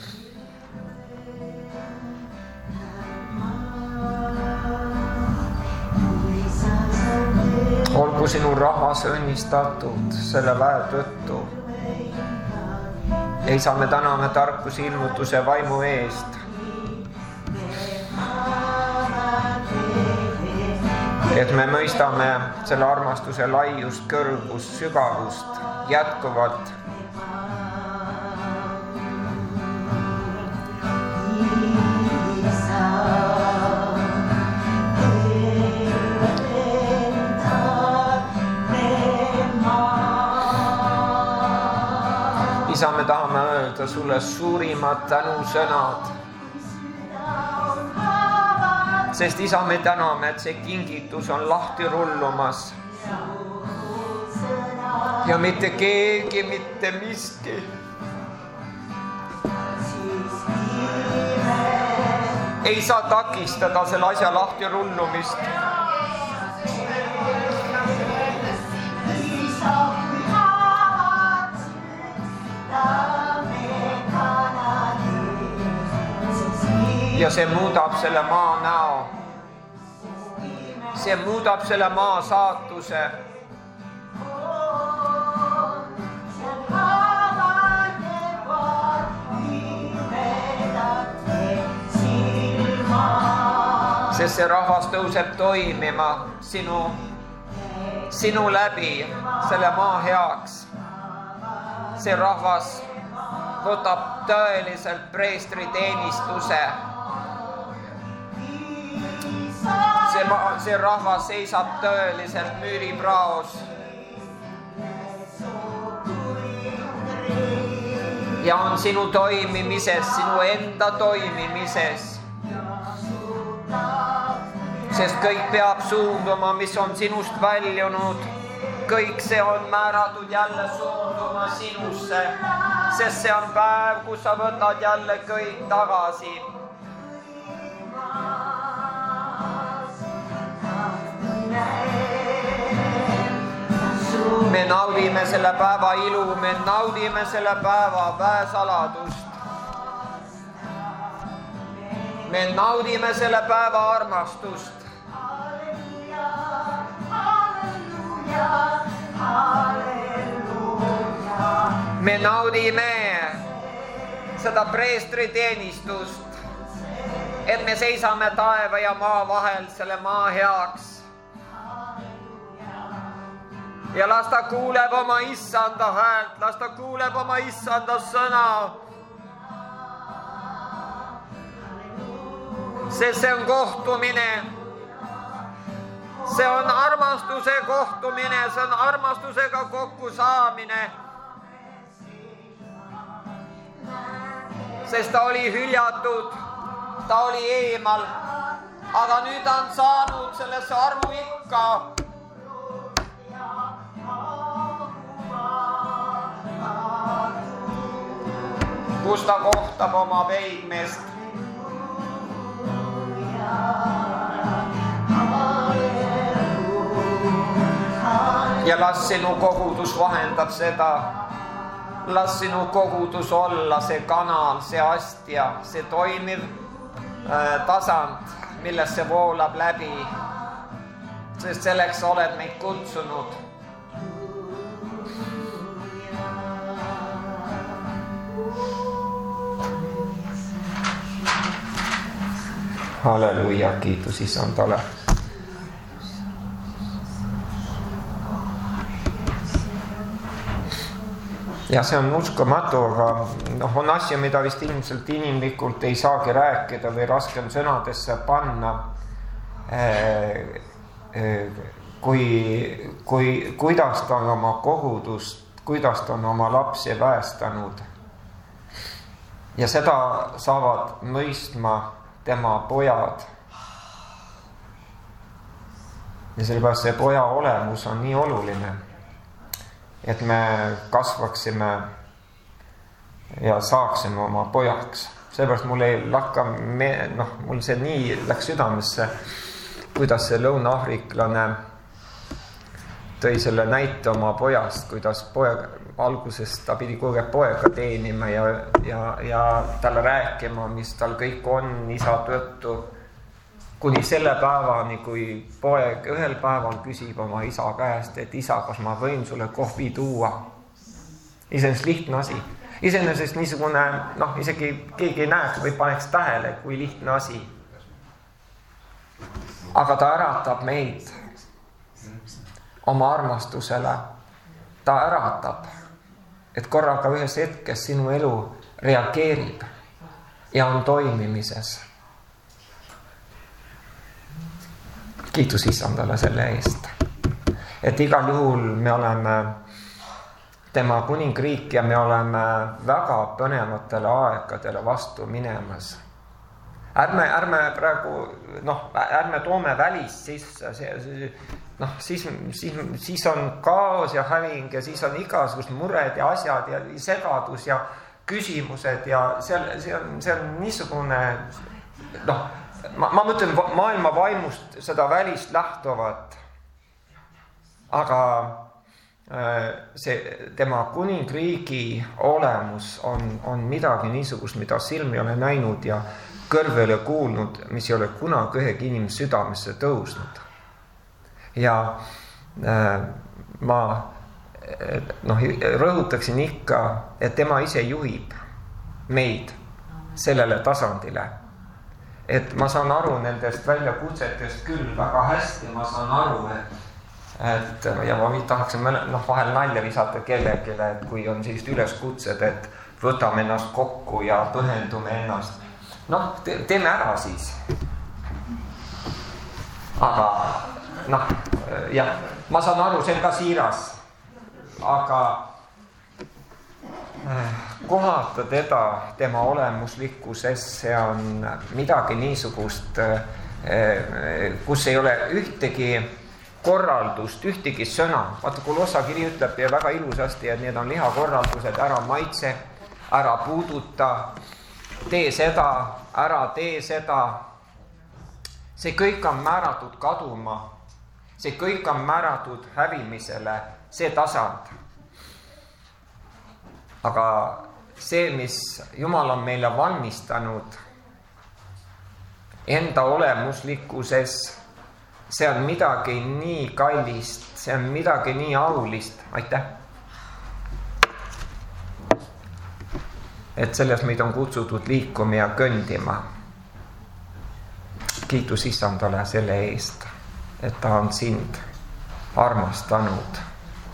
Olgu sinu rahvas õnnistatud selle väe tõttu. Isa, me täname tarkuse ilmutuse vaimu eest. Et me mõistame selle armastuse laiust, kõrgust, sügavust jätkuvalt. Isa, me tahame öelda sulle suurimad tänusõnad. Sest Isa, me täname, et see kingitus on lahti rullumas. Ja mitte keegi, mitte miski ei saa takistada selle asja lahti rullumist. ja see muudab selle maa näo. See muudab selle maa saatuse. Sest see rahvas tõuseb toimima sinu läbi selle maa heaks. See rahvas võtab tõeliselt preestri teenistuse. See rahvas seisab tõeliselt müüripraos. Ja on sinu toimimises, sinu enda toimimises. Sest kõik peab suunduma, mis on sinust väljunud. Kõik see on määratud jälle suunduma sinusse. Sest see on päev, kus sa võtad jälle kõik tagasi. Me naudime selle päeva ilu, me naudime selle päeva väesaladust. Me naudime selle päeva armastust. Me naudime seda preestri teenistust, et me seisame taeva ja maa vahel selle maa heaks. Ja las ta kuuleb oma issanda häält, las ta kuuleb oma issanda sõna. Sest see on kohtumine. See on armastuse kohtumine, see on armastusega kokku saamine. Sest ta oli hüljatud, ta oli eemal, aga nüüd ta on saanud sellesse armuikka. Kus ta kohtab oma peigmeest. Ja las sinu kogudus vahendab seda. Las sinu kogudus olla see kanal, see astja, see toimiv tasand, millest see voolab läbi. Sest selleks oled meid kutsunud. Halleluja, kiitus Isandale. Ja see on uskumatu, aga on asja, mida vist ilmselt inimlikult ei saagi rääkida või raske on sõnadesse panna. Kuidas ta on oma kogudust, kuidas ta on oma lapsi väestanud. Ja seda saavad mõistma tema pojad. Ja sellepärast see poja olemus on nii oluline, et me kasvaksime ja saaksime oma pojaks. Sellepärast mul ei lakka, mul see nii läks südamesse, kuidas see lõuna-afriklane tõi selle näite oma pojast, kuidas alguses ta pidi kogu aeg poega teenima ja talle rääkima, mis tal kõik on isa tõttu, kuni selle päevani, kui poeg ühel päeval küsib oma isa käest, et isa, kas ma võin sulle kohvi tuua. Iseenesest lihtne asi. Iseenesest niisugune, isegi keegi ei näeks või paneks tähele, kui lihtne asi. Aga ta äratab meid oma armastusele. Ta äratab, et korraga ühes hetkes sinu elu reageerib ja on toimimises. Kiitus Isandale selle eest. Et igal juhul me oleme tema kuningriik ja me oleme väga põnevatele aegadele vastu minemas. Ärme praegu, ärme toome välist sisse, siis on kaos ja häving ja siis on igasugused mured ja asjad ja segadus ja küsimused ja see on niisugune, ma mõtlen maailma vaimust seda välist lähtuvat, aga see tema kuningriigi olemus on midagi niisugust, mida silm ei ole näinud ja kõrv ei ole kuulnud, mis ei ole kunagi ühegi inimese südamesse tõusnud. Ja ma rõhutaksin ikka, et tema ise juhib meid sellele tasandile. Et ma saan aru nendest väljakutsetest küll väga hästi, ma saan aru, et ja ma tahaksin vahel nalja visata kellelegi, et kui on sellised üleskutsed, et võtame ennast kokku ja pühendume ennast. Teeme ära siis. Aga jah, ma saan aru, see on ka siiras. Aga kohata teda tema olemuslikkuses, see on midagi niisugust, kus ei ole ühtegi korraldust, ühtegi sõna. Vaata, Kolossakiri ütleb ja väga ilusasti, et need on lihakorraldused, ära maitse, ära puuduta, tee seda, ära tee seda. See kõik on määratud kaduma, see kõik on määratud hävimisele, see tasand. Aga see, mis Jumal on meile valmistanud enda olemuslikkuses, see on midagi nii kallist, see on midagi nii aulist. Aitäh! Et selles meid on kutsutud liikuma ja kõndima. Kiitus Issandale selle eest, et ta on sind armastanud.